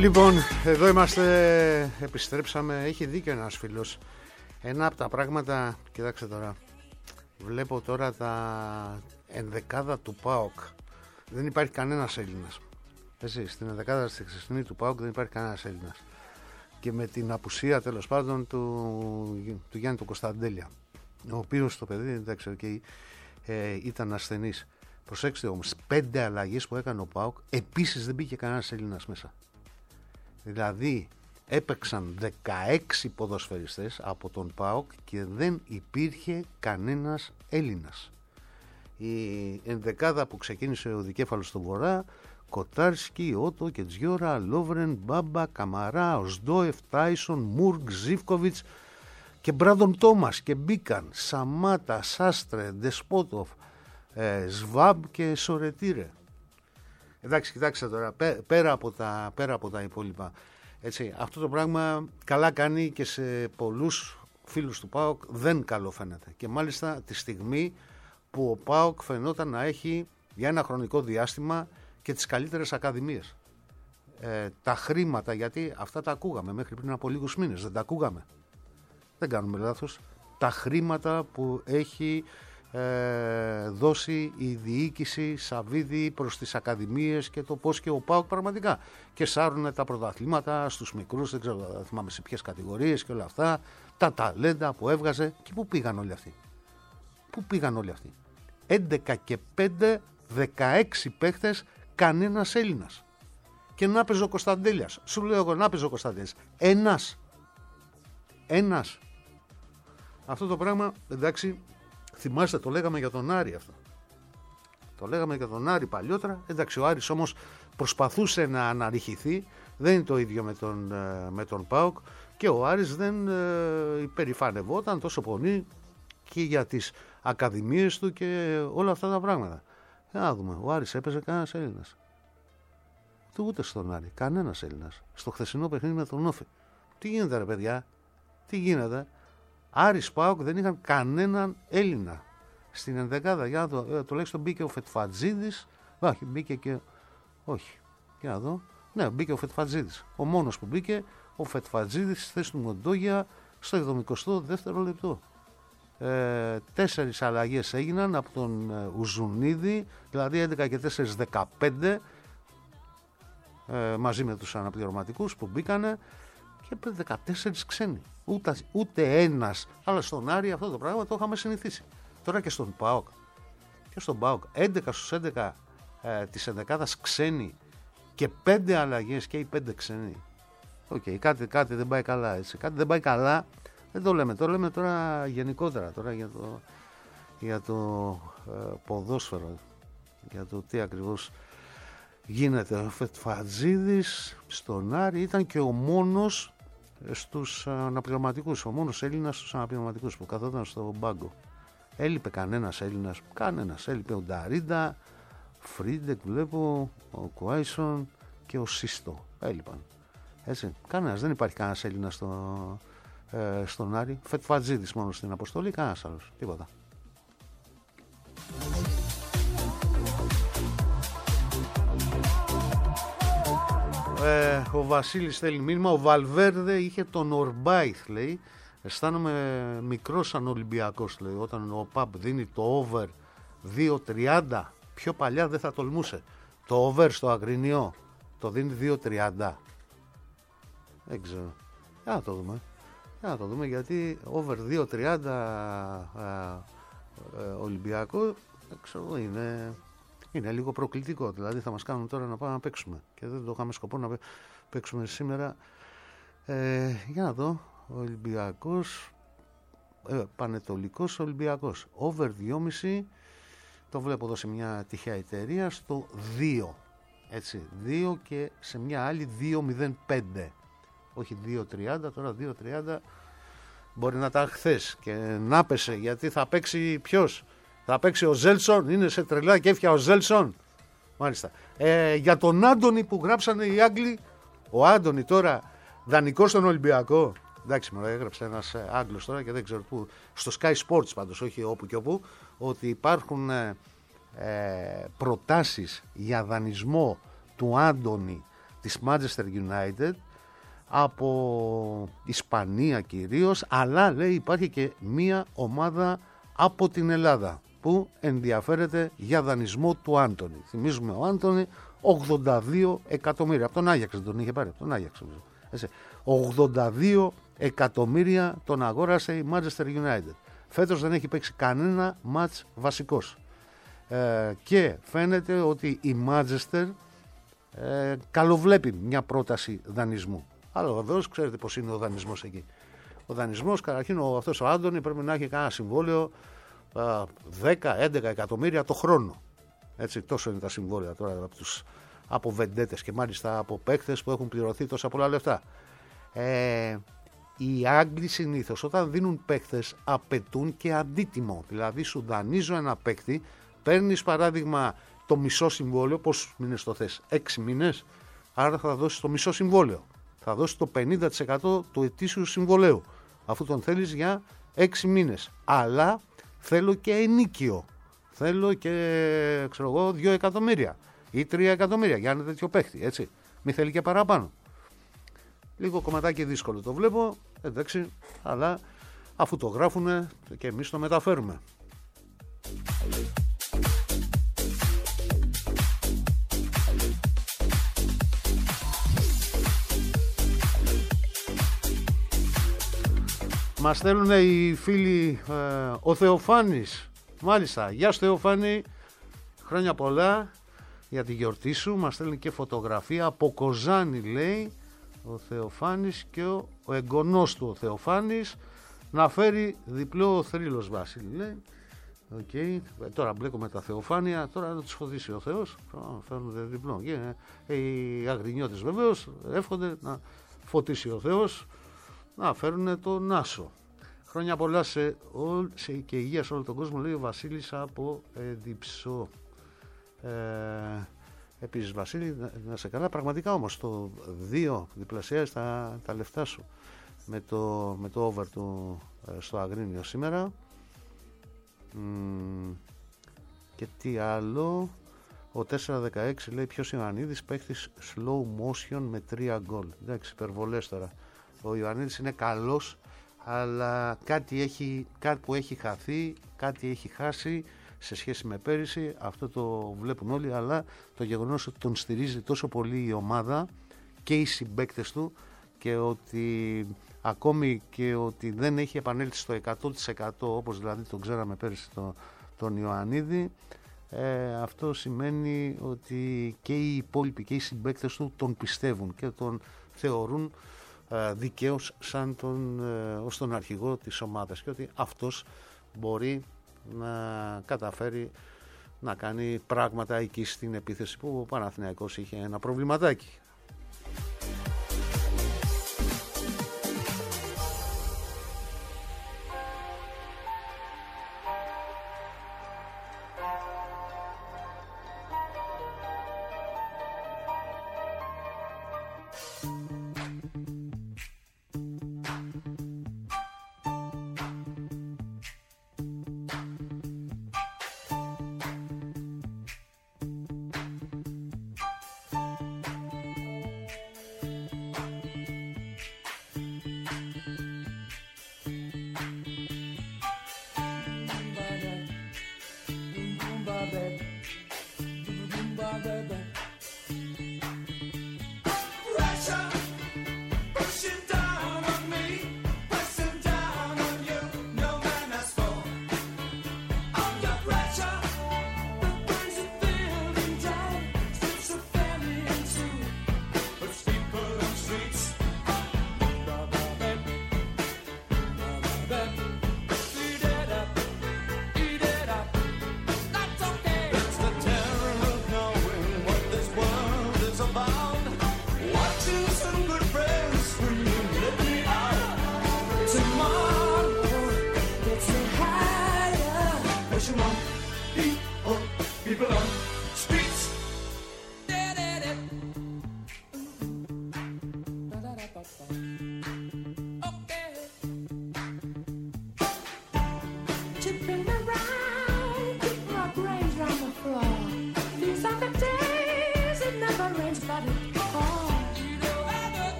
Λοιπόν, εδώ είμαστε, επιστρέψαμε. Έχει δίκιο ένας φίλος. Ένα από τα πράγματα, κοιτάξτε τώρα, βλέπω τώρα τα ενδεκάδα του ΠΑΟΚ. Δεν υπάρχει κανένας Έλληνας. Έτσι, στην ενδεκάδα στη χθεσινή του ΠΑΟΚ δεν υπάρχει κανένας Έλληνας. Και με την απουσία τέλος πάντων του Γιάννη του Κωνσταντέλια, ο οποίος το παιδί, εντάξει, ήταν ασθενής. Προσέξτε όμως, 5 αλλαγές που έκανε ο ΠΑΟΚ, επίσης δεν μπήκε κανένας Έλληνας μέσα. Δηλαδή έπαιξαν 16 ποδοσφαιριστές από τον ΠΑΟΚ και δεν υπήρχε κανένας Έλληνας. Η ενδεκάδα που ξεκίνησε ο δικέφαλος στο Βορρά, Κοτάρσκι, Ότο, Κετζιόρα, Λόβρεν, Μπάμπα, Καμαρά, Οσντόεφ, Τάισον, Μουργκ, Ζίβκοβιτς και Μπράντον Τόμας, και μπήκαν Σαμάτα, Σάστρε, Ντεσπότοφ, Σβάμπ και Σορετήρε. Εντάξει, κοιτάξτε τώρα, πέρα από τα υπόλοιπα, έτσι, αυτό το πράγμα καλά κάνει και σε πολλούς φίλους του ΠΑΟΚ δεν καλό φαίνεται. Και μάλιστα τη στιγμή που ο ΠΑΟΚ φαινόταν να έχει για ένα χρονικό διάστημα και τις καλύτερες ακαδημίες. Τα χρήματα, γιατί αυτά τα ακούγαμε μέχρι πριν από λίγους μήνες, δεν τα ακούγαμε. Δεν κάνουμε λάθος. Τα χρήματα που έχει δώσει η διοίκηση Σαββίδη προς τις ακαδημίες και το πώς και ο ΠΑΟΚ πραγματικά και σάρουν τα πρωταθλήματα στους μικρούς, δεν ξέρω, δεν θυμάμαι σε ποιες κατηγορίες και όλα αυτά, τα ταλέντα που έβγαζε. Και πού πήγαν όλοι αυτοί? Πού πήγαν όλοι αυτοί? 11 και 5, 16 παίχτες, κανένας Έλληνας. Και να παίζει ο Κωνσταντέλιας. Σου λέω εγώ, να παίζει ο Κωνσταντέλιας. Ένας. Αυτό το πράγμα, εντάξει, θυμάστε, το λέγαμε για τον Άρη αυτό. Το λέγαμε για τον Άρη παλιότερα. Εντάξει, ο Άρης όμως προσπαθούσε να αναρριχηθεί. Δεν είναι το ίδιο με τον ΠΑΟΚ. Και ο Άρης δεν υπερηφανευόταν τόσο πολύ και για τις ακαδημίες του και όλα αυτά τα πράγματα. Να δούμε, ο Άρης έπαιζε κανένας Έλληνας? Ούτε στον Άρη, κανένας Έλληνας. Στο χθεσινό παιχνίδι με τον Όφη. Τι γίνεται ρε παιδιά, τι γίνεται? Άρης ΠΑΟΚ δεν είχαν κανέναν Έλληνα στην ενδεκάδα. Για να δω, τουλάχιστον μπήκε ο Φετφατζίδης. Όχι, μπήκε και. Όχι, για να δω. Ναι, μπήκε ο Φετφατζίδης. Ο μόνος που μπήκε, ο Φετφατζίδης στη θέση του Μοντόγια στο 72ο λεπτό. 4 αλλαγές έγιναν από τον Ουζουνίδη, δηλαδή 11 και 4, 15, μαζί με τους αναπληρωματικούς που μπήκανε, και 14 ξένοι. Ούτε ένας. Αλλά στον Άρη αυτό το πράγμα το είχαμε συνηθίσει. Τώρα και στον ΠΑΟΚ. Και στον ΠΑΟΚ 11 στους 11 της ενδεκάδας ξένοι και 5 αλλαγές και οι 5 ξένοι. Κάτι δεν πάει καλά, έτσι. Κάτι δεν πάει καλά. Δεν το λέμε. Το λέμε τώρα γενικότερα. Τώρα για το ποδόσφαιρο. Για το τι ακριβώς γίνεται. Ο Φετφατζίδης στον Άρη ήταν και ο μόνος στους αναπληρωματικούς, ο μόνος Έλληνας στους αναπληρωματικούς που καθόταν στο μπάγκο. Έλειπε κανένας Έλληνας, έλειπε ο Νταρίντα, Φρίντεκ βλέπω, ο Κουάισον και ο Σύστο, έλειπαν. Έτσι, κανένας, δεν υπάρχει κανένας Έλληνας στον Άρη. Φετφατζίδης μόνο στην αποστολή, κανένας άλλος, τίποτα. Ο Βασίλης στέλνει μήνυμα. Ο Βαλβέρδε είχε τον Ορμπάιθ, λέει. Αισθάνομαι μικρός σαν Ολυμπιακός, λέει. Όταν ο ΠΑΠ δίνει το over 2.30, πιο παλιά δεν θα τολμούσε. Το over στο Αγρινιό το δίνει 2.30. Δεν ξέρω. Για να το δούμε, γιατί over 2.30 Ολυμπιακό, δεν ξέρω, είναι λίγο προκλητικό. Δηλαδή θα μας κάνουν τώρα να πάμε να παίξουμε και δεν το είχαμε σκοπό να παίξουμε σήμερα. Για να δω. Ολυμπιακός, Πανετολικός Ολυμπιακός, over 2,5. Το βλέπω εδώ σε μια τυχαία εταιρεία στο 2, έτσι, 2 και σε μια άλλη 2,05. Όχι 2,30, τώρα 2,30. Μπορεί να ήταν χθες και να πέσε, γιατί θα παίξει ποιος? Θα παίξει ο Ζέλσον, είναι σε τρελά κέφια ο Ζέλσον. Μάλιστα. Για τον Άντωνη που γράψανε οι Άγγλοι, ο Άντωνη τώρα δανεικός στον Ολυμπιακό. Εντάξει, μου έγραψε ένας Άγγλος τώρα και δεν ξέρω πού, στο Sky Sports πάντως, όχι όπου και όπου, ότι υπάρχουν προτάσεις για δανεισμό του Άντωνη της Manchester United, από Ισπανία κυρίως, αλλά λέει υπάρχει και μία ομάδα από την Ελλάδα που ενδιαφέρεται για δανεισμό του Άντονι. Θυμίζουμε ο Άντονι 82 εκατομμύρια, από τον Άγιαξ δεν τον είχε πάρει, από τον Άγιαξ. 82 εκατομμύρια τον αγόρασε η Manchester United. Φέτος δεν έχει παίξει κανένα μάτς βασικός. Και φαίνεται ότι η Manchester καλοβλέπει μια πρόταση δανεισμού. Αλλά βεβαίως ξέρετε πως είναι ο δανεισμός εκεί. Ο δανεισμός, καταρχήν αυτός ο Άντονι πρέπει να έχει κανένα συμβόλαιο 10-11 εκατομμύρια το χρόνο. Έτσι, τόσο είναι τα συμβόλαια τώρα από βεντέτες και μάλιστα από παίκτες που έχουν πληρωθεί τόσα πολλά λεφτά. Οι Άγγλοι συνήθως όταν δίνουν παίκτες απαιτούν και αντίτιμο. Δηλαδή σου δανείζω ένα παίκτη, παίρνεις παράδειγμα το μισό συμβόλαιο, πόσους μήνες το θες, 6 μήνες, άρα θα δώσεις το μισό συμβόλαιο. Θα δώσεις το 50% του ετήσιου συμβολέου, αφού τον θέλεις για 6 μήνες. Αλλά θέλω και ενίκιο. Θέλω και 2 εκατομμύρια ή 3 εκατομμύρια για ένα τέτοιο παίχτη. Έτσι. Μη θέλει και παραπάνω. Λίγο κομματάκι δύσκολο το βλέπω, εντάξει, αλλά αφού το γράφουνε και εμείς το μεταφέρουμε. Μας στέλνουν οι φίλοι ο Θεοφάνης. Μάλιστα, γεια σου Θεοφάνη, χρόνια πολλά για τη γιορτή σου. Μας στέλνει και φωτογραφία από Κοζάνη, λέει ο Θεοφάνης, και ο εγγονός του ο Θεοφάνης να φέρει διπλό θρύλος, Βασίλη, λέει. Okay. Τώρα μπλέκουμε τα Θεοφάνια, τώρα να τους φωτίσει ο Θεός, φέρνουν διπλό. Οι αγρινιώτες βεβαίως εύχονται να φωτίσει ο Θεός, να φέρουν τον Άσο. Χρόνια πολλά και υγεία σε όλο τον κόσμο, λέει ο Βασίλης από Διψό. Επίσης Βασίλη, να σε καλά, πραγματικά όμως το 2 διπλασιάζει τα λεφτά σου με το over του στο Αγρίνιο σήμερα. Και τι άλλο, ο 4-16 λέει ποιος Ιωαννίδης, παίχτης slow motion με 3 γκολ. Εντάξει, υπερβολές τώρα. Ο Ιωαννίδης είναι καλός, αλλά κάτι που έχει χαθεί, κάτι έχει χάσει σε σχέση με πέρυσι. Αυτό το βλέπουν όλοι, αλλά το γεγονός ότι τον στηρίζει τόσο πολύ η ομάδα και οι συμπαίκτες του, και ότι ακόμη και ότι δεν έχει επανέλθει στο 100% όπως δηλαδή τον ξέραμε πέρυσι τον Ιωαννίδη, αυτό σημαίνει ότι και οι υπόλοιποι και οι συμπαίκτες του τον πιστεύουν και τον θεωρούν δικαίως σαν ως τον αρχηγό της ομάδας, και ότι αυτός μπορεί να καταφέρει να κάνει πράγματα εκεί στην επίθεση που ο Παναθηναϊκός είχε ένα προβληματάκι.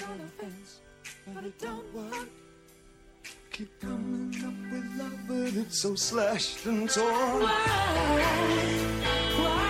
on the fence, but it don't work. Keep coming up with love, but it's so slashed and torn. Why?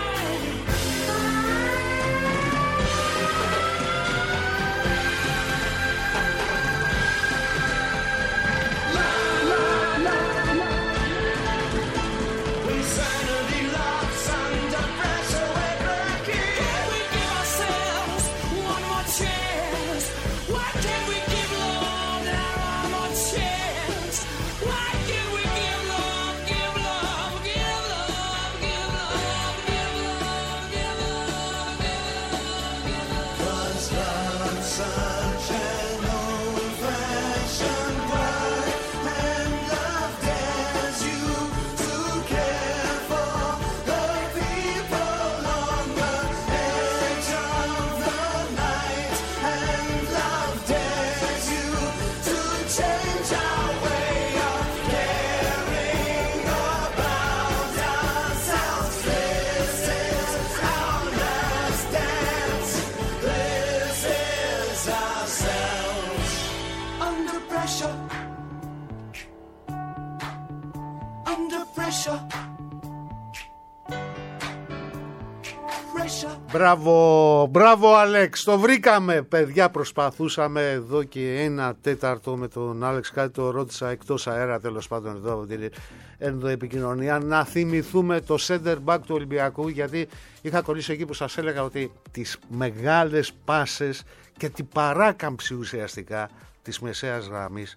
Μπράβο Αλέξ, το βρήκαμε παιδιά, προσπαθούσαμε εδώ και 1/4 με τον Άλεξ, κάτι το ρώτησα εκτός αέρα τέλος πάντων εδώ από την ενδοεπικοινωνία, να θυμηθούμε το center back του Ολυμπιακού, γιατί είχα κολλήσει εκεί που σας έλεγα ότι τις μεγάλες πάσες και την παράκαμψη ουσιαστικά της μεσαίας γραμμής,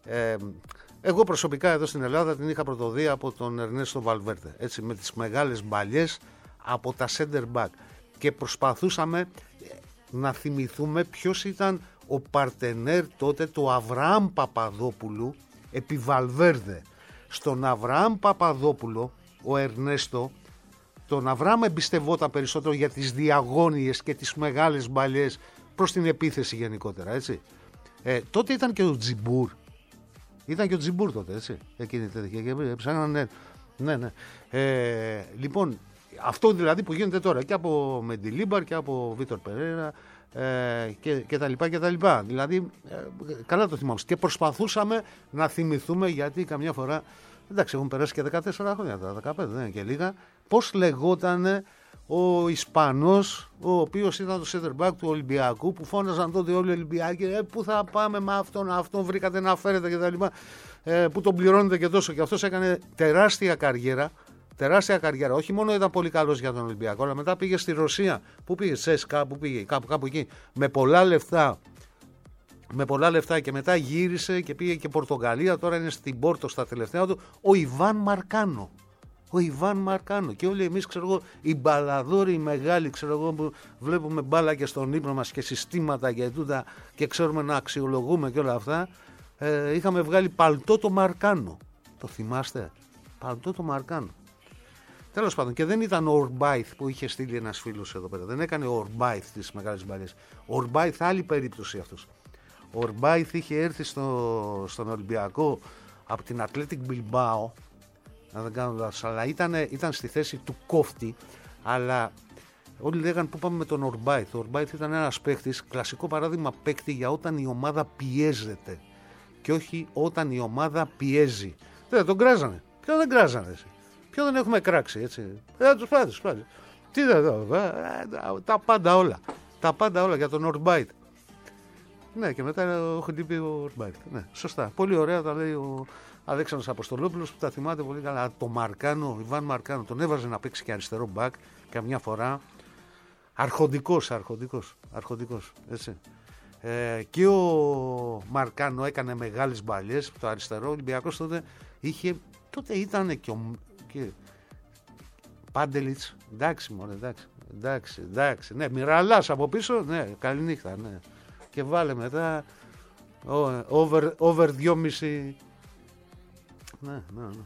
εγώ προσωπικά εδώ στην Ελλάδα την είχα πρωτοδεί από τον Ερνέστο Βαλβέρντε, έτσι, με τις μεγάλες μπαλιές από τα center back. Και προσπαθούσαμε να θυμηθούμε ποιος ήταν ο παρτενέρ τότε του Αβραάμ Παπαδόπουλου επί Βαλβέρντε. Στον Αβραάμ Παπαδόπουλο ο Ερνέστο, τον Αβραάμ εμπιστευόταν περισσότερο για τις διαγώνιες και τις μεγάλες μπαλιές προς την επίθεση γενικότερα, έτσι. Τότε ήταν και ο Τζιμπούρ. Ήταν και ο Τζιμπούρ τότε, έτσι. Εκείνη ψάχνανε, ναι. Λοιπόν, αυτό δηλαδή που γίνεται τώρα και από Μεντιλίμπαρ και από Βίτορ Περέρα και τα λοιπά και τα λοιπά. Δηλαδή, καλά το θυμάμαι. Και προσπαθούσαμε να θυμηθούμε, γιατί καμιά φορά, εντάξει, έχουν περάσει και 14 χρόνια, τα 15 δεν είναι και λίγα, πώς λεγότανε ο Ισπανός, ο οποίος ήταν το center back του Ολυμπιακού, που φώναζαν τότε όλοι οι Ολυμπιακοί, πού θα πάμε με αυτόν βρήκατε να φέρετε και τα λοιπά, που τον πληρώνετε και τόσο. Και αυτός έκανε τεράστια καριέρα. Τεράστια καριέρα. Όχι μόνο ήταν πολύ καλός για τον Ολυμπιακό, αλλά μετά πήγε στη Ρωσία. Πού πήγε, ΣΕΣΚΑ, πού πήγε, κάπου εκεί. Με πολλά λεφτά και μετά γύρισε και πήγε και Πορτογαλία. Τώρα είναι στην Πόρτο στα τελευταία του. Ο Ιβάν Μαρκάνο. Και όλοι εμείς, ξέρω εγώ, οι μπαλαδόροι, οι μεγάλοι, ξέρω εγώ, που βλέπουμε μπάλα και στον ύπνο μας και συστήματα και τούτα και ξέρουμε να αξιολογούμε και όλα αυτά. Είχαμε βγάλει παλτό το Μαρκάνο. Το θυμάστε? Παλτό το Μαρκάνο. Τέλος πάντων, και δεν ήταν ο Ορμπάιθ που είχε στείλει ένας φίλος εδώ πέρα. Δεν έκανε ο Ορμπάιθ τις μεγάλες μπαλιές. Ο Ορμπάιθ, άλλη περίπτωση αυτός. Ο Ορμπάιθ είχε έρθει στον Ολυμπιακό από την Athletic Bilbao, αν δεν κάνω λάθος, αλλά ήταν στη θέση του κόφτη, αλλά όλοι λέγανε πού πάμε με τον Ορμπάιθ. Ο Ορμπάιθ ήταν ένας παίκτης, κλασικό παράδειγμα παίκτη για όταν η ομάδα πιέζεται και όχι όταν η ομάδα πιέζει. Δεν τον κράζανε. Ποιο δεν κράζανε εσύ? Ποιο δεν έχουμε κράξει, έτσι? Τους πάτους. Τι δεν εδώ, τα πάντα όλα. Τα πάντα όλα για τον Ορμπάιθ. Ναι, και μετά έχω λείπει ο Ορμπάιθ. Ναι, σωστά. Πολύ ωραία τα λέει ο Αλέξανδρος Αποστολόπουλος, που τα θυμάται πολύ καλά. Το Μαρκάνο, Ιβάν Μαρκάνο, τον έβαζε να παίξει και αριστερό μπακ καμιά φορά. Αρχοντικός, έτσι. Και ο Μαρκάνο έκανε μεγάλες μπαλιές. Το αριστερό Ολυμπιακός τότε ήταν και Πάντελιτς, εντάξει, ναι, Μιραλάς από πίσω, ναι, καληνύχτα, ναι. Και βάλε μετά over 2,5. Ναι.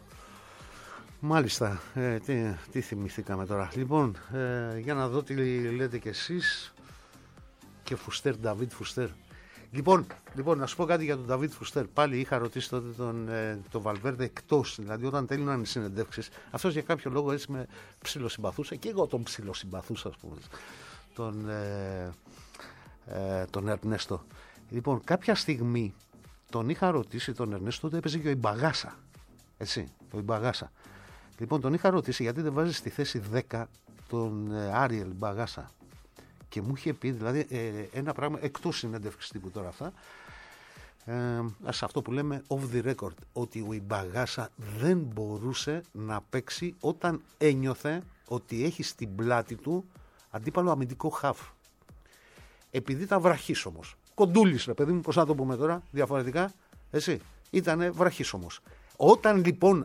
Μάλιστα, τι θυμηθήκαμε τώρα. Λοιπόν, για να δω τι λέτε κι εσείς. Και Φουστέρ, Νταβίτ Φουστέρ. Λοιπόν, να σου πω κάτι για τον Νταβίτ Φουστέρ. Πάλι είχα ρωτήσει τότε τον Βαλβέρντε εκτός, δηλαδή όταν τέλειναν οι συνεντεύξεις. Αυτός για κάποιο λόγο έτσι με ψιλοσυμπαθούσε, και εγώ τον ψιλοσυμπαθούσα, ας πούμε, τον Ερνέστο. Λοιπόν, κάποια στιγμή τον είχα ρωτήσει τον Ερνέστο, τότε έπαιζε και ο Ιμπαγάσα. Έτσι, ο Ιμπαγάσα. Λοιπόν, τον είχα ρωτήσει γιατί δεν βάζει στη θέση 10 τον Άριελ Μπαγάσα. Και μου είχε πει, δηλαδή, ένα πράγμα εκτός συνέντευξης τύπου τώρα αυτά, σε αυτό που λέμε off the record, ότι ο Ιμπαγάσα δεν μπορούσε να παίξει όταν ένιωθε ότι έχει στην πλάτη του αντίπαλο αμυντικό χαφ. Επειδή ήταν βραχής όμως. Κοντούλης, ρε παιδί μου, πώς να το πούμε τώρα, διαφορετικά, εσύ, ήτανε βραχής όμως. Όταν λοιπόν,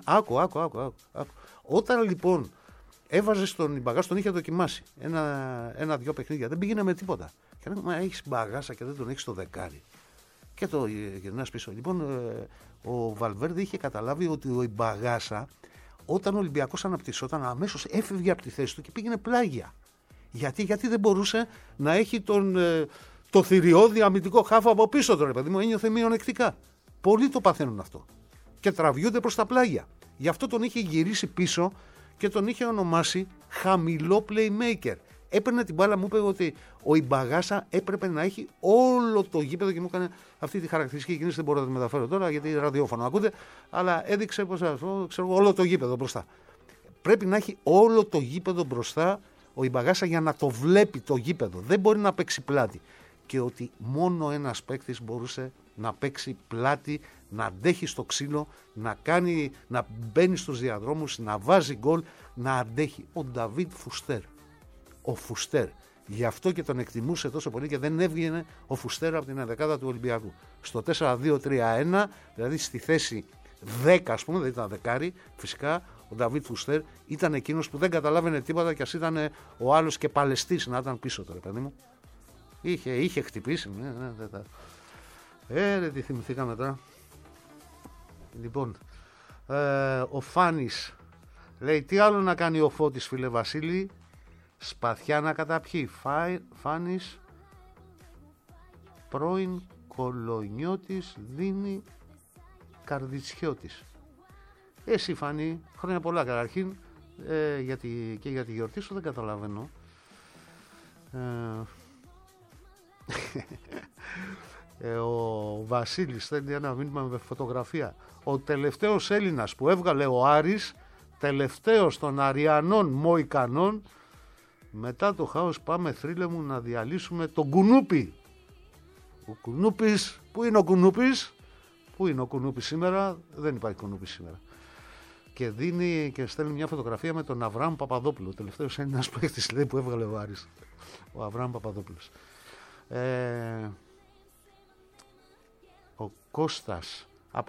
όταν λοιπόν έβαζε στον Μπαγάσα, τον είχε δοκιμάσει ένα-δυο παιχνίδια, δεν πήγαινε με τίποτα. Και λέει, μα έχεις Μπαγάσα και δεν τον έχεις στο δεκάρι. Και το γυρνάς πίσω. Λοιπόν, ο Βαλβέρντε είχε καταλάβει ότι ο Μπαγάσα, όταν ο Ολυμπιακός αναπτυσσόταν, αμέσως έφευγε από τη θέση του και πήγαινε πλάγια. Γιατί δεν μπορούσε να έχει το θηριώδη αμυντικό χάφο από πίσω τώρα, παιδί μου, ένιωθε μειονεκτικά. Πολλοί το παθαίνουν αυτό. Και τραβιούνται προς τα πλάγια. Γι' αυτό τον είχε γυρίσει πίσω και τον είχε ονομάσει χαμηλό playmaker. Έπαιρνε την μπάλα, μου είπε ότι ο Ιμπαγάσα έπρεπε να έχει όλο το γήπεδο και μου έκανε αυτή τη χαρακτηριστική κίνηση. Δεν μπορώ να τη μεταφέρω τώρα γιατί ραδιόφωνο ακούτε, αλλά έδειξε όλο το γήπεδο μπροστά. Πρέπει να έχει όλο το γήπεδο μπροστά ο Ιμπαγάσα για να το βλέπει το γήπεδο. Δεν μπορεί να παίξει πλάτη. Και ότι μόνο ένας παίκτης μπορούσε να παίξει πλάτη, να αντέχει στο ξύλο, να μπαίνει στους διαδρόμους, να βάζει γκολ, να αντέχει. Ο Νταβίτ Φουστέρ. Ο Φουστέρ. Γι' αυτό και τον εκτιμούσε τόσο πολύ και δεν έβγαινε ο Φουστέρ από την ενδεκάδα του Ολυμπιακού. Στο 4-2-3-1, δηλαδή στη θέση 10, ας πούμε, δεν ήταν δεκάρι, φυσικά ο Νταβίτ Φουστέρ ήταν εκείνος που δεν καταλάβαινε τίποτα, κι ας ήταν ο άλλος και παλαιστής να ήταν πίσω τώρα, παιδί μου. Είχε χτυπήσει. Τι θυμηθήκαμε τώρα. Λοιπόν, ο Φάνης λέει, τι άλλο να κάνει ο Φώτης, φίλε Βασίλη, σπαθιά να καταπιεί. Φάνης, πρώην Κολονιώτης, δίνει Καρδιτσιώτης. Εσύ Φάνη, χρόνια πολλά καταρχήν, και για τη γιορτή σου δεν καταλαβαίνω. Ο Βασίλης στέλνει ένα μήνυμα με φωτογραφία. Ο τελευταίος Έλληνας που έβγαλε ο Άρης, τελευταίος των Αριανών Μοϊκανών. Μετά το χάος πάμε, θρύλε μου, να διαλύσουμε τον Κουνούπι. Ο Κουνούπης, πού είναι ο Κουνούπης? Πού είναι ο Κουνούπης σήμερα? Δεν υπάρχει Κουνούπης σήμερα. Και δίνει και στέλνει μια φωτογραφία με τον Αβραάμ Παπαδόπουλο. Ο τελευταίος Έλληνας παίκτης, λέει, που έβγαλε ο Άρης. Ο Αβραάμ Παπαδόπουλος. Ο Κώστας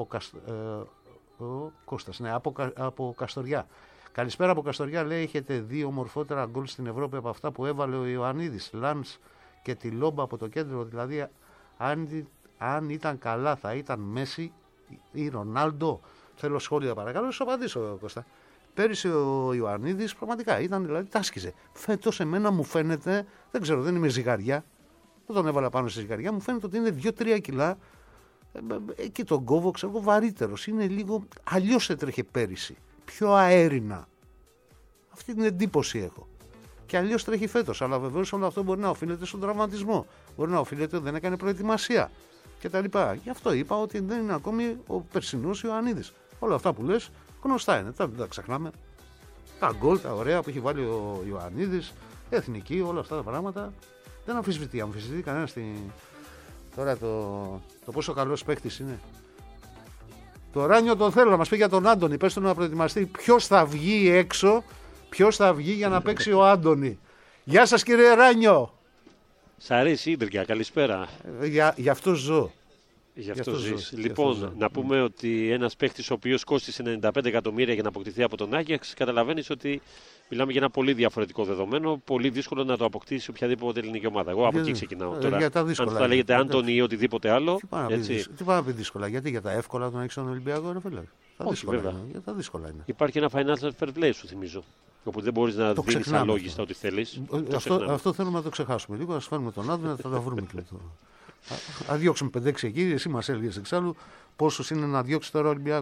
από Καστοριά. Καλησπέρα από Καστοριά, λέει, έχετε δει ομορφότερα γκολ στην Ευρώπη από αυτά που έβαλε ο Ιωαννίδης, Λάνς και τη Λόμπα από το κέντρο. Δηλαδή αν ήταν καλά θα ήταν Μέση ή Ρονάλντο. Θέλω σχόλια παρακαλώ, σου απαντήσω, Κώστα. Πέρυσι ο Ιωαννίδης πραγματικά ήταν, δηλαδή τάσκιζε. Φέτος εμένα μου φαίνεται, δεν ξέρω, δεν είμαι ζυγαριά, δεν τον έβαλα πάνω στη ζυγαριά, μου φαίνεται ότι είναι 2-3 κιλά και τον κόβω, ξέρω εγώ, βαρύτερος. Είναι λίγο, αλλιώς έτρεχε πέρυσι, πιο αέρινα. Αυτή την εντύπωση έχω. Και αλλιώς τρέχει φέτος, αλλά βεβαίως όλο αυτό μπορεί να οφείλεται στον τραυματισμό. Μπορεί να οφείλεται ότι δεν έκανε προετοιμασία κτλ. Γι' αυτό είπα ότι δεν είναι ακόμη ο περσινός Ιωαννίδης. Όλα αυτά που λες γνωστά είναι, δεν τα ξεχνάμε. Τα γκολ, τα ωραία που έχει βάλει ο Ιωαννίδης, εθνική, όλα αυτά τα πράγματα. Δεν αμφισβητεί κανένα τώρα το πόσο καλός παίκτης είναι. Το Ράνιο τον θέλω να μας πει για τον Άντωνη. Πες του να προετοιμαστεί. Ποιος θα βγει έξω, ποιος θα βγει για να παίξει ο Άντωνη. Γεια σας κύριε Ράνιο. Σ' αρέσει η Ίντρια, καλησπέρα. Γι' αυτό ζω. Γι' αυτό ζεις. Λοιπόν, να πούμε ότι ένας παίχτης ο οποίος κόστησε 95 εκατομμύρια για να αποκτηθεί από τον Άγιαξ, καταλαβαίνεις ότι μιλάμε για ένα πολύ διαφορετικό δεδομένο, πολύ δύσκολο να το αποκτήσει οποιαδήποτε ελληνική ομάδα. Εγώ από εκεί ξεκινάω. Τώρα, αν θα λέγεται Άντωνη ή οτιδήποτε άλλο. Τι πάει να πει δύσκολα, γιατί για τα εύκολα τον έχεις στον Ολυμπιακό, ρε φίλε. Όχι, βέβαια. Τα δύσκολα είναι. Υπάρχει ένα financial fair play, σου θυμίζω. Όπου δεν μπορείς να δίνεις αλόγιστα ό,τι θέλεις. Αυτό θέλουμε να το ξεχάσουμε λίγο. Ας φέρουμε τον Άντωνη, θα τα βρούμε και τώρα. Αν διώξουμε 5-6 εκεί, εσύ μας έλεγες εξάλλου πόσους είναι να διώξει τώρα ο Ολυμπιακός.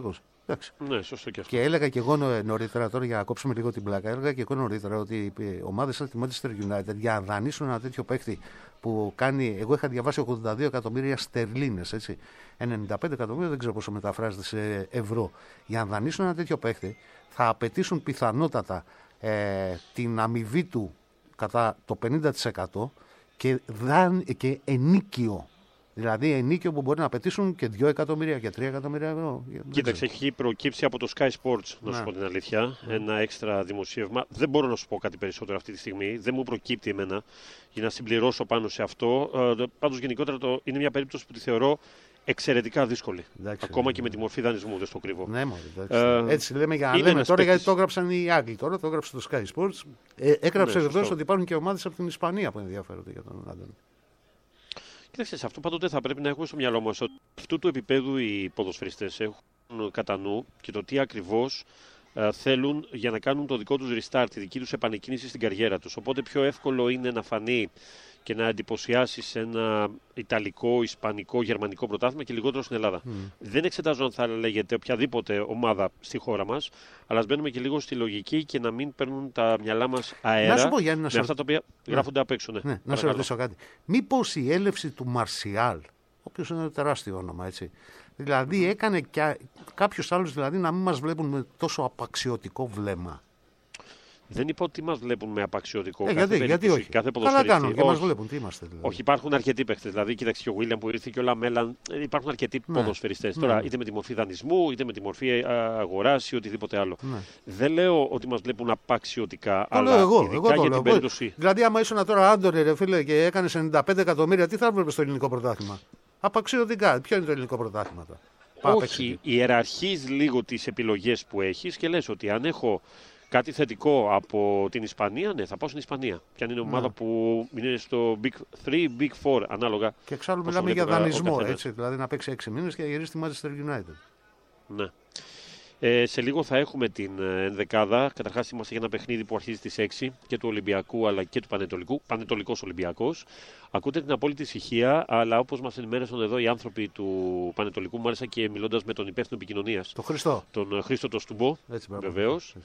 Ναι, σωστό και αυτό. Και έλεγα και εγώ νωρίτερα, τώρα για να κόψουμε λίγο την πλάκα, έλεγα και εγώ νωρίτερα ότι οι ομάδες σαν τη Manchester United για να δανείσουν ένα τέτοιο παίχτη που κάνει. Εγώ είχα διαβάσει 82 εκατομμύρια στερλίνες, έτσι. 95 εκατομμύρια, δεν ξέρω πόσο μεταφράζεται σε ευρώ. Για να δανείσουν ένα τέτοιο παίχτη θα απαιτήσουν πιθανότατα την αμοιβή του κατά το 50% και ενίκιο. Δηλαδή ενίκιο που μπορεί να απαιτήσουν και 2 εκατομμύρια και 3 εκατομμύρια ευρώ. Κοίταξε, έχει προκύψει από το Sky Sports, να σου πω την αλήθεια, ένα έξτρα δημοσίευμα. Δεν μπορώ να σου πω κάτι περισσότερο αυτή τη στιγμή. Δεν μου προκύπτει εμένα για να συμπληρώσω πάνω σε αυτό. Πάντως γενικότερα είναι μια περίπτωση που τη θεωρώ εξαιρετικά δύσκολη. Εντάξει, ακόμα και με τη μορφή δανεισμού, δεν στο κρύβω. Ναι, έτσι λέμε για να λέμε τώρα, γιατί το έγραψαν οι Άγγλοι τώρα, το έγραψε το Sky Sports. Έγραψε βεβαίως ότι υπάρχουν και ομάδες από την Ισπανία που ενδιαφέρονται για τον Άντων. Κοίταξε, σε αυτό πάντοτε θα πρέπει να έχουμε στο μυαλό μας ότι αυτού του επίπεδου οι ποδοσφαιριστές έχουν κατά νου και το τι ακριβώς θέλουν για να κάνουν το δικό τους restart, τη δική τους επανεκκίνηση στην καριέρα τους. Οπότε πιο εύκολο είναι να φανεί και να εντυπωσιάσει σε ένα ιταλικό, ισπανικό, γερμανικό πρωτάθλημα και λιγότερο στην Ελλάδα. Δεν εξετάζω αν θα λέγεται οποιαδήποτε ομάδα στη χώρα μας, αλλά ας μπαίνουμε και λίγο στη λογική και να μην παίρνουν τα μυαλά μας αέρα. Να σου πω, Γιάννη, με αυτά τα οποία γράφονται απ' έξω. Ναι, να σε ρωτήσω κάτι. Μήπως η έλευση του Μαρσιάλ, ο οποίος είναι ένα τεράστιο όνομα, έτσι, δηλαδή έκανε και κάποιος άλλος δηλαδή, να μην μας βλέπουν με τόσο απαξιωτικό βλέμμα? Δεν είπα ότι μας βλέπουν με απαξιωτικό. Γιατί όχι? Κάθε καλά κάνουν και μας βλέπουν. Τι είμαστε δηλαδή? Όχι, υπάρχουν αρκετοί παίχτες. Δηλαδή, κοίταξε και ο Βίλιαμ που ήρθε και ο Λαμέλαν. Υπάρχουν αρκετοί ποδοσφαιριστές. Τώρα, είτε με τη μορφή δανεισμού, είτε με τη μορφή αγοράς ή οτιδήποτε άλλο. Δεν λέω ότι μας βλέπουν απαξιωτικά. Αλλά εγώ για την περίπτωση. Δηλαδή, άμα ήσουν τώρα Άντορε, ρε φίλε, και έκανε 95 εκατομμύρια, τι θα έβλεπε στο ελληνικό πρωτάθλημα? Απαξιωτικά. Ποιο είναι το ελληνικό πρωτάθλημα τώρα? Όχι, ιεραρχείς λίγο τις επιλογές που έχεις και λες ότι αν έχω κάτι θετικό από την Ισπανία, ναι, θα πάω στην Ισπανία. Και αν είναι ομάδα που είναι στο Big 3, Big 4, ανάλογα. Και εξάλλου μιλάμε για δανεισμό, έτσι. Δηλαδή να παίξει 6 μήνες και να γυρίσει στη Manchester United. Ναι. Σε λίγο θα έχουμε την ενδεκάδα. Καταρχάς είμαστε για ένα παιχνίδι που αρχίζει στις 6 και του Ολυμπιακού αλλά και του Πανετολικού. Πανετολικός Ολυμπιακός. Ακούτε την απόλυτη ησυχία, αλλά όπως μας ενημέρωσαν εδώ οι άνθρωποι του Πανετολικού, μάλιστα και μιλώντας με τον υπεύθυνο επικοινωνίας, τον Χρήστο το Στουμπό, βεβαίως.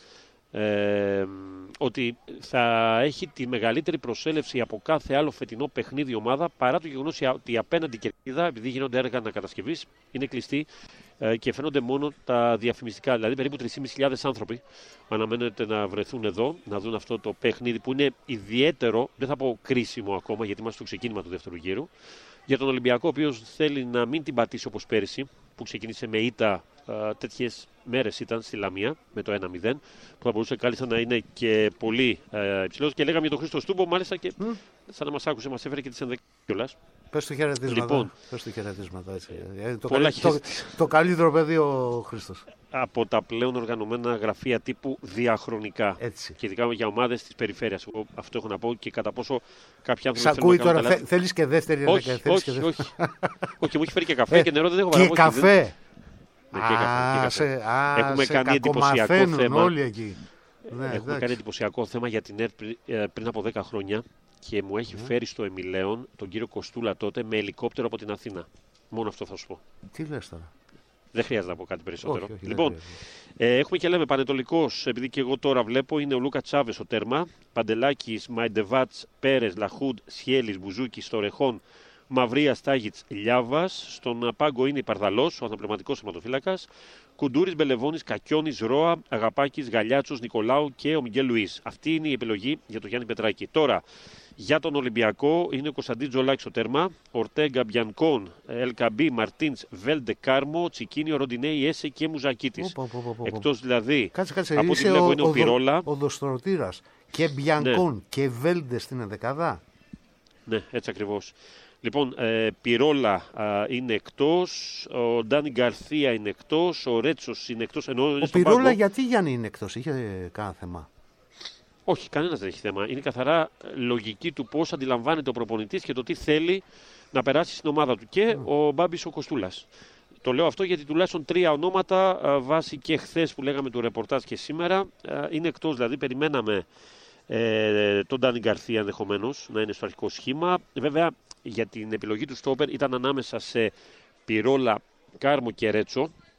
Ότι θα έχει τη μεγαλύτερη προσέλευση από κάθε άλλο φετινό παιχνίδι ομάδα, παρά το γεγονός ότι η απέναντι κερκίδα, επειδή γίνονται έργα ανακατασκευής, είναι κλειστή και φαίνονται μόνο τα διαφημιστικά. Δηλαδή περίπου 3.500 άνθρωποι αναμένεται να βρεθούν εδώ, να δουν αυτό το παιχνίδι που είναι ιδιαίτερο, δεν θα πω κρίσιμο ακόμα γιατί είμαστε στο ξεκίνημα του δεύτερου γύρου, για τον Ολυμπιακό, ο οποίος θέλει να μην την πατήσει όπως πέρυσι, που ξεκίνησε με ήττα. Τέτοιες μέρες ήταν στη Λαμία με το 1-0, που θα μπορούσε κάλλιστα να είναι και πολύ υψηλός. Και λέγαμε για τον Χρήστο Στούμπο, μάλιστα και σαν να μας άκουσε, μας έφερε και τις 11 κιόλας. Πες του χαιρετίσματα. Λοιπόν, πες του χαιρετίσματα, έτσι. Το καλύτερο παιδί ο Χρήστος. Από τα πλέον οργανωμένα γραφεία τύπου διαχρονικά. Έτσι. Και ειδικά για ομάδες της περιφέρειας. Αυτό έχω να πω και κατά πόσο κάποια άνθρωποι. Σ' ακούει τώρα, θέλεις και δεύτερη? Όχι, μου έχει φέρει και καφέ και νερό δεν έχω παραγωγή. Και καφέ. Έχουμε κάνει εντυπωσιακό θέμα. Όλοι εκεί. Έχουμε κάνει εντυπωσιακό θέμα για την ΕΡΤ πριν από 10 χρόνια και μου έχει φέρει στο Εμιλέον τον κύριο Κοστούλα τότε με ελικόπτερο από την Αθήνα. Μόνο αυτό θα σου πω. Τι λες τώρα? Δεν χρειάζεται να πω κάτι περισσότερο. Όχι, λοιπόν, έχουμε και λέμε Πανετολικός, επειδή και εγώ τώρα βλέπω, είναι ο Λούκα Τσάβες στο τέρμα. Παντελάκης, Μαϊντεβάτς, Πέρες, Λαχούντ, Σιέλης, Μπουζούκης, Στορεχών, Μαυρία, Στάγιτς, Λιάβας. Στον πάγκο είναι η Παρδαλός, ο αναπληρωματικός θεματοφύλακας. Κουντούρης, Μπελεβόνης, Κακιώνης, Ρώα, Αγαπάκης, Γαλιάτσος, Νικολάου και ο Μιγγέλ Λουίς. Αυτή είναι η επιλογή για τον Γιάννη Πετράκη. Τώρα, για τον Ολυμπιακό είναι ο Κωνσταντίν Τζολάκης στο τέρμα. Ορτέγκα, Μπιανκόν, Ελκαμπή, Μαρτίνς, Βέλντε, Κάρμο, Τσικίνιο, Ροντινέη, Έσε και Μουζακίτης. Εκτός δηλαδή, κάτσε, από ό,τι βλέπω είναι ο Πυρόλα. Ο Δοστρωτήρας και Μπιανκόν και Βέλντε στην ενδεκάδα. Ναι, έτσι ακριβώς. Λοιπόν, Πυρόλα είναι εκτός, ο Ντάνι Γκαρθία είναι εκτός, ο Ρέτσος είναι εκτός. Ο Πυρόλα γιατί, Γιάννη, είναι εκτός? Είχε κανένα θέμα? Όχι, κανένας δεν έχει θέμα. Είναι καθαρά λογική του πώς αντιλαμβάνεται ο προπονητής και το τι θέλει να περάσει στην ομάδα του. Και ο Μπάμπης ο Κοστούλας. Το λέω αυτό γιατί τουλάχιστον 3 ονόματα βάσει και χθες που λέγαμε του ρεπορτάζ και σήμερα είναι εκτός. Δηλαδή περιμέναμε τον Ντάνι Γκαρθία ενδεχομένως να είναι στο αρχικό σχήμα. Βέβαια για την επιλογή του στόπερ ήταν ανάμεσα σε Πυρόλα, Κάρμο και Ρέτσο.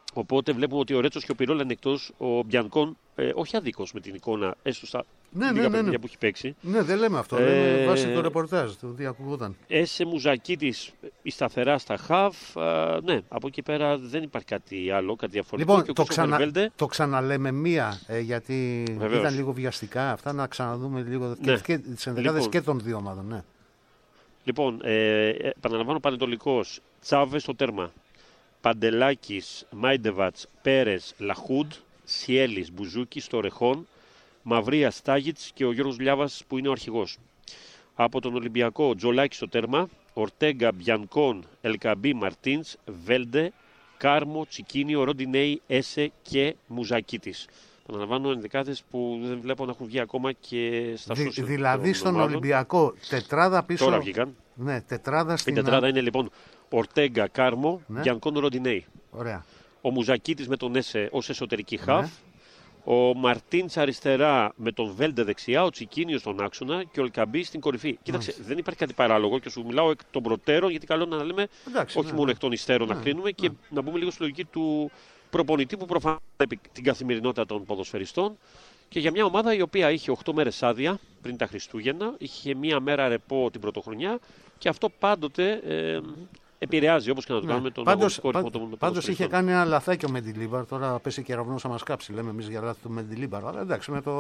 Οπότε βλέπουμε ότι ο Ρέτσος και ο Πιρόλα είναι εκτός. Ο Μπιανκόν, όχι αδίκως με την εικόνα, έστω στα λίγα παιχνίδια που έχει παίξει. Ναι, δεν λέμε αυτό. Λέμε βάσει το ρεπορτάζ, το τι ακούγονταν. Έσε Μουζακίτης η σταθερά στα χαβ. Ναι, από εκεί πέρα δεν υπάρχει κάτι άλλο, κάτι διαφορετικό. Λοιπόν, το ξαναλέμε μία, γιατί βεβαίως ήταν λίγο βιαστικά αυτά, να ξαναδούμε λίγο και τις ενδεκάδες και των δύο ομάδων. Ναι. Λοιπόν, επαναλαμβάνω, Πανετολικός, Τσάβες στο τέρμα. Παντελάκης, Μάιντεβατς, Πέρες, Λαχούντ, Σιέλης, Μπουζούκης, Τορεχόν, Μαυρία, Στάγιτς και ο Γιώργος Λιάβας που είναι ο αρχηγός. Από τον Ολυμπιακό, Τζολάκη στο τέρμα, Ορτέγκα, Μπιανκόν, Ελκαμπή, Μαρτίνς, Βέλντε, Κάρμο, Τσικίνιο, Ροντινέη, Έσε και Μουζακίτης. Επαναλαμβάνω, ενδεκάδες που δεν βλέπω να έχουν βγει ακόμα και στα social. Δηλαδή στον Ολυμπιακό, τετράδα πίσω. Τώρα βγήκαν. Ναι, τετράδα στην. Η τετράδα είναι λοιπόν Ορτέγκα, Κάρμο, Μπιανκόν, Ροντινέη. Ωραία. Ο Μουζακίτης με τον Έσε ως εσωτερική χαφ. Ο Μαρτίνς αριστερά με τον Βέλντε δεξιά, ο Τσικίνιο στον άξονα και ο Ελκαμπή στην κορυφή. Κοίταξε, δεν υπάρχει κάτι παράλογο και σου μιλάω εκ των προτέρων, γιατί καλό είναι να λέμε όχι μόνο εκ των υστέρων να κρίνουμε και να μπούμε λίγο στη λογική του προπονητή που προφανώς βλέπει την καθημερινότητα των ποδοσφαιριστών. Και για μια ομάδα η οποία είχε 8 μέρες άδεια πριν τα Χριστούγεννα, είχε μία μέρα ρεπό την πρωτοχρονιά και αυτό πάντοτε επηρεάζει, όπως και να το κάνουμε, τον αγωνιστικό ρυθμό των ποδοσφαιριστών. Πάντως είχε κάνει ένα λαθάκι ο Μεντιλίμπαρ. Τώρα πέσει κεραυνός να μας κάψει. Λέμε εμείς για λάθη του Μεντιλίμπαρ. Αλλά εντάξει, με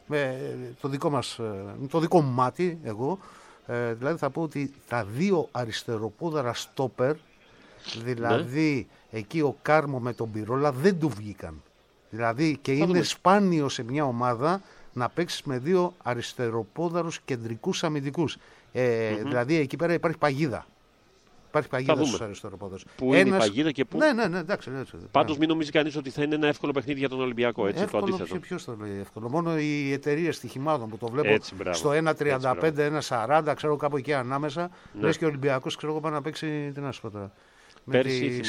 το δικό μου μάτι, εγώ, δηλαδή θα πω ότι τα δύο αριστεροπόδαρα στόπερ, δηλαδή εκεί ο Κάρμο με τον Πιρόλα, δεν του βγήκαν. Δηλαδή και είναι σπάνιο σε μια ομάδα να παίξεις με δύο αριστεροπόδαρους κεντρικούς αμυντικούς. Δηλαδή εκεί πέρα υπάρχει παγίδα. Υπάρχει παγίδα στους αριστεροπόδαρους. Πού είναι η παγίδα και πού. Ναι, εντάξει. Πάντως μην νομίζει κανείς ότι θα είναι ένα εύκολο παιχνίδι για τον Ολυμπιακό. Έτσι, εύκολο, το αντίθετο. Ποιος το λέει εύκολο. Μόνο οι εταιρείες στοιχημάτων που το βλέπω στο 1.35, 1.40, ξέρω κάπου εκεί ανάμεσα. Λες και ο Ολυμπιακός ξέρω εγώ πάει να παίξει την άσχοτα. Πέρσι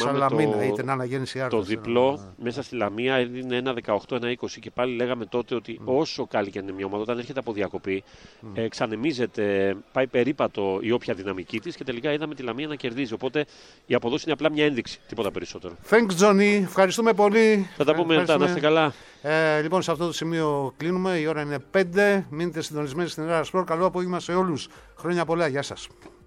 το διπλό μέσα στη Λαμία έδινε 1-18-1-20 και πάλι λέγαμε τότε ότι όσο καλή και είναι μια ομάδα, όταν έρχεται από διακοπή, ξανεμίζεται, πάει περίπατο η όποια δυναμική της και τελικά είδαμε τη Λαμία να κερδίζει. Οπότε η αποδόση είναι απλά μια ένδειξη, τίποτα περισσότερο. Thanks, Johnny. Ευχαριστούμε πολύ. Θα τα πούμε μετά, να είστε καλά. Λοιπόν, σε αυτό το σημείο κλείνουμε. Η ώρα είναι 5. Μείνετε συντονισμένοι στην Ελλάδα Σπορ. Καλό απόγευμα σε όλους. Χρόνια πολλά. Γεια σας.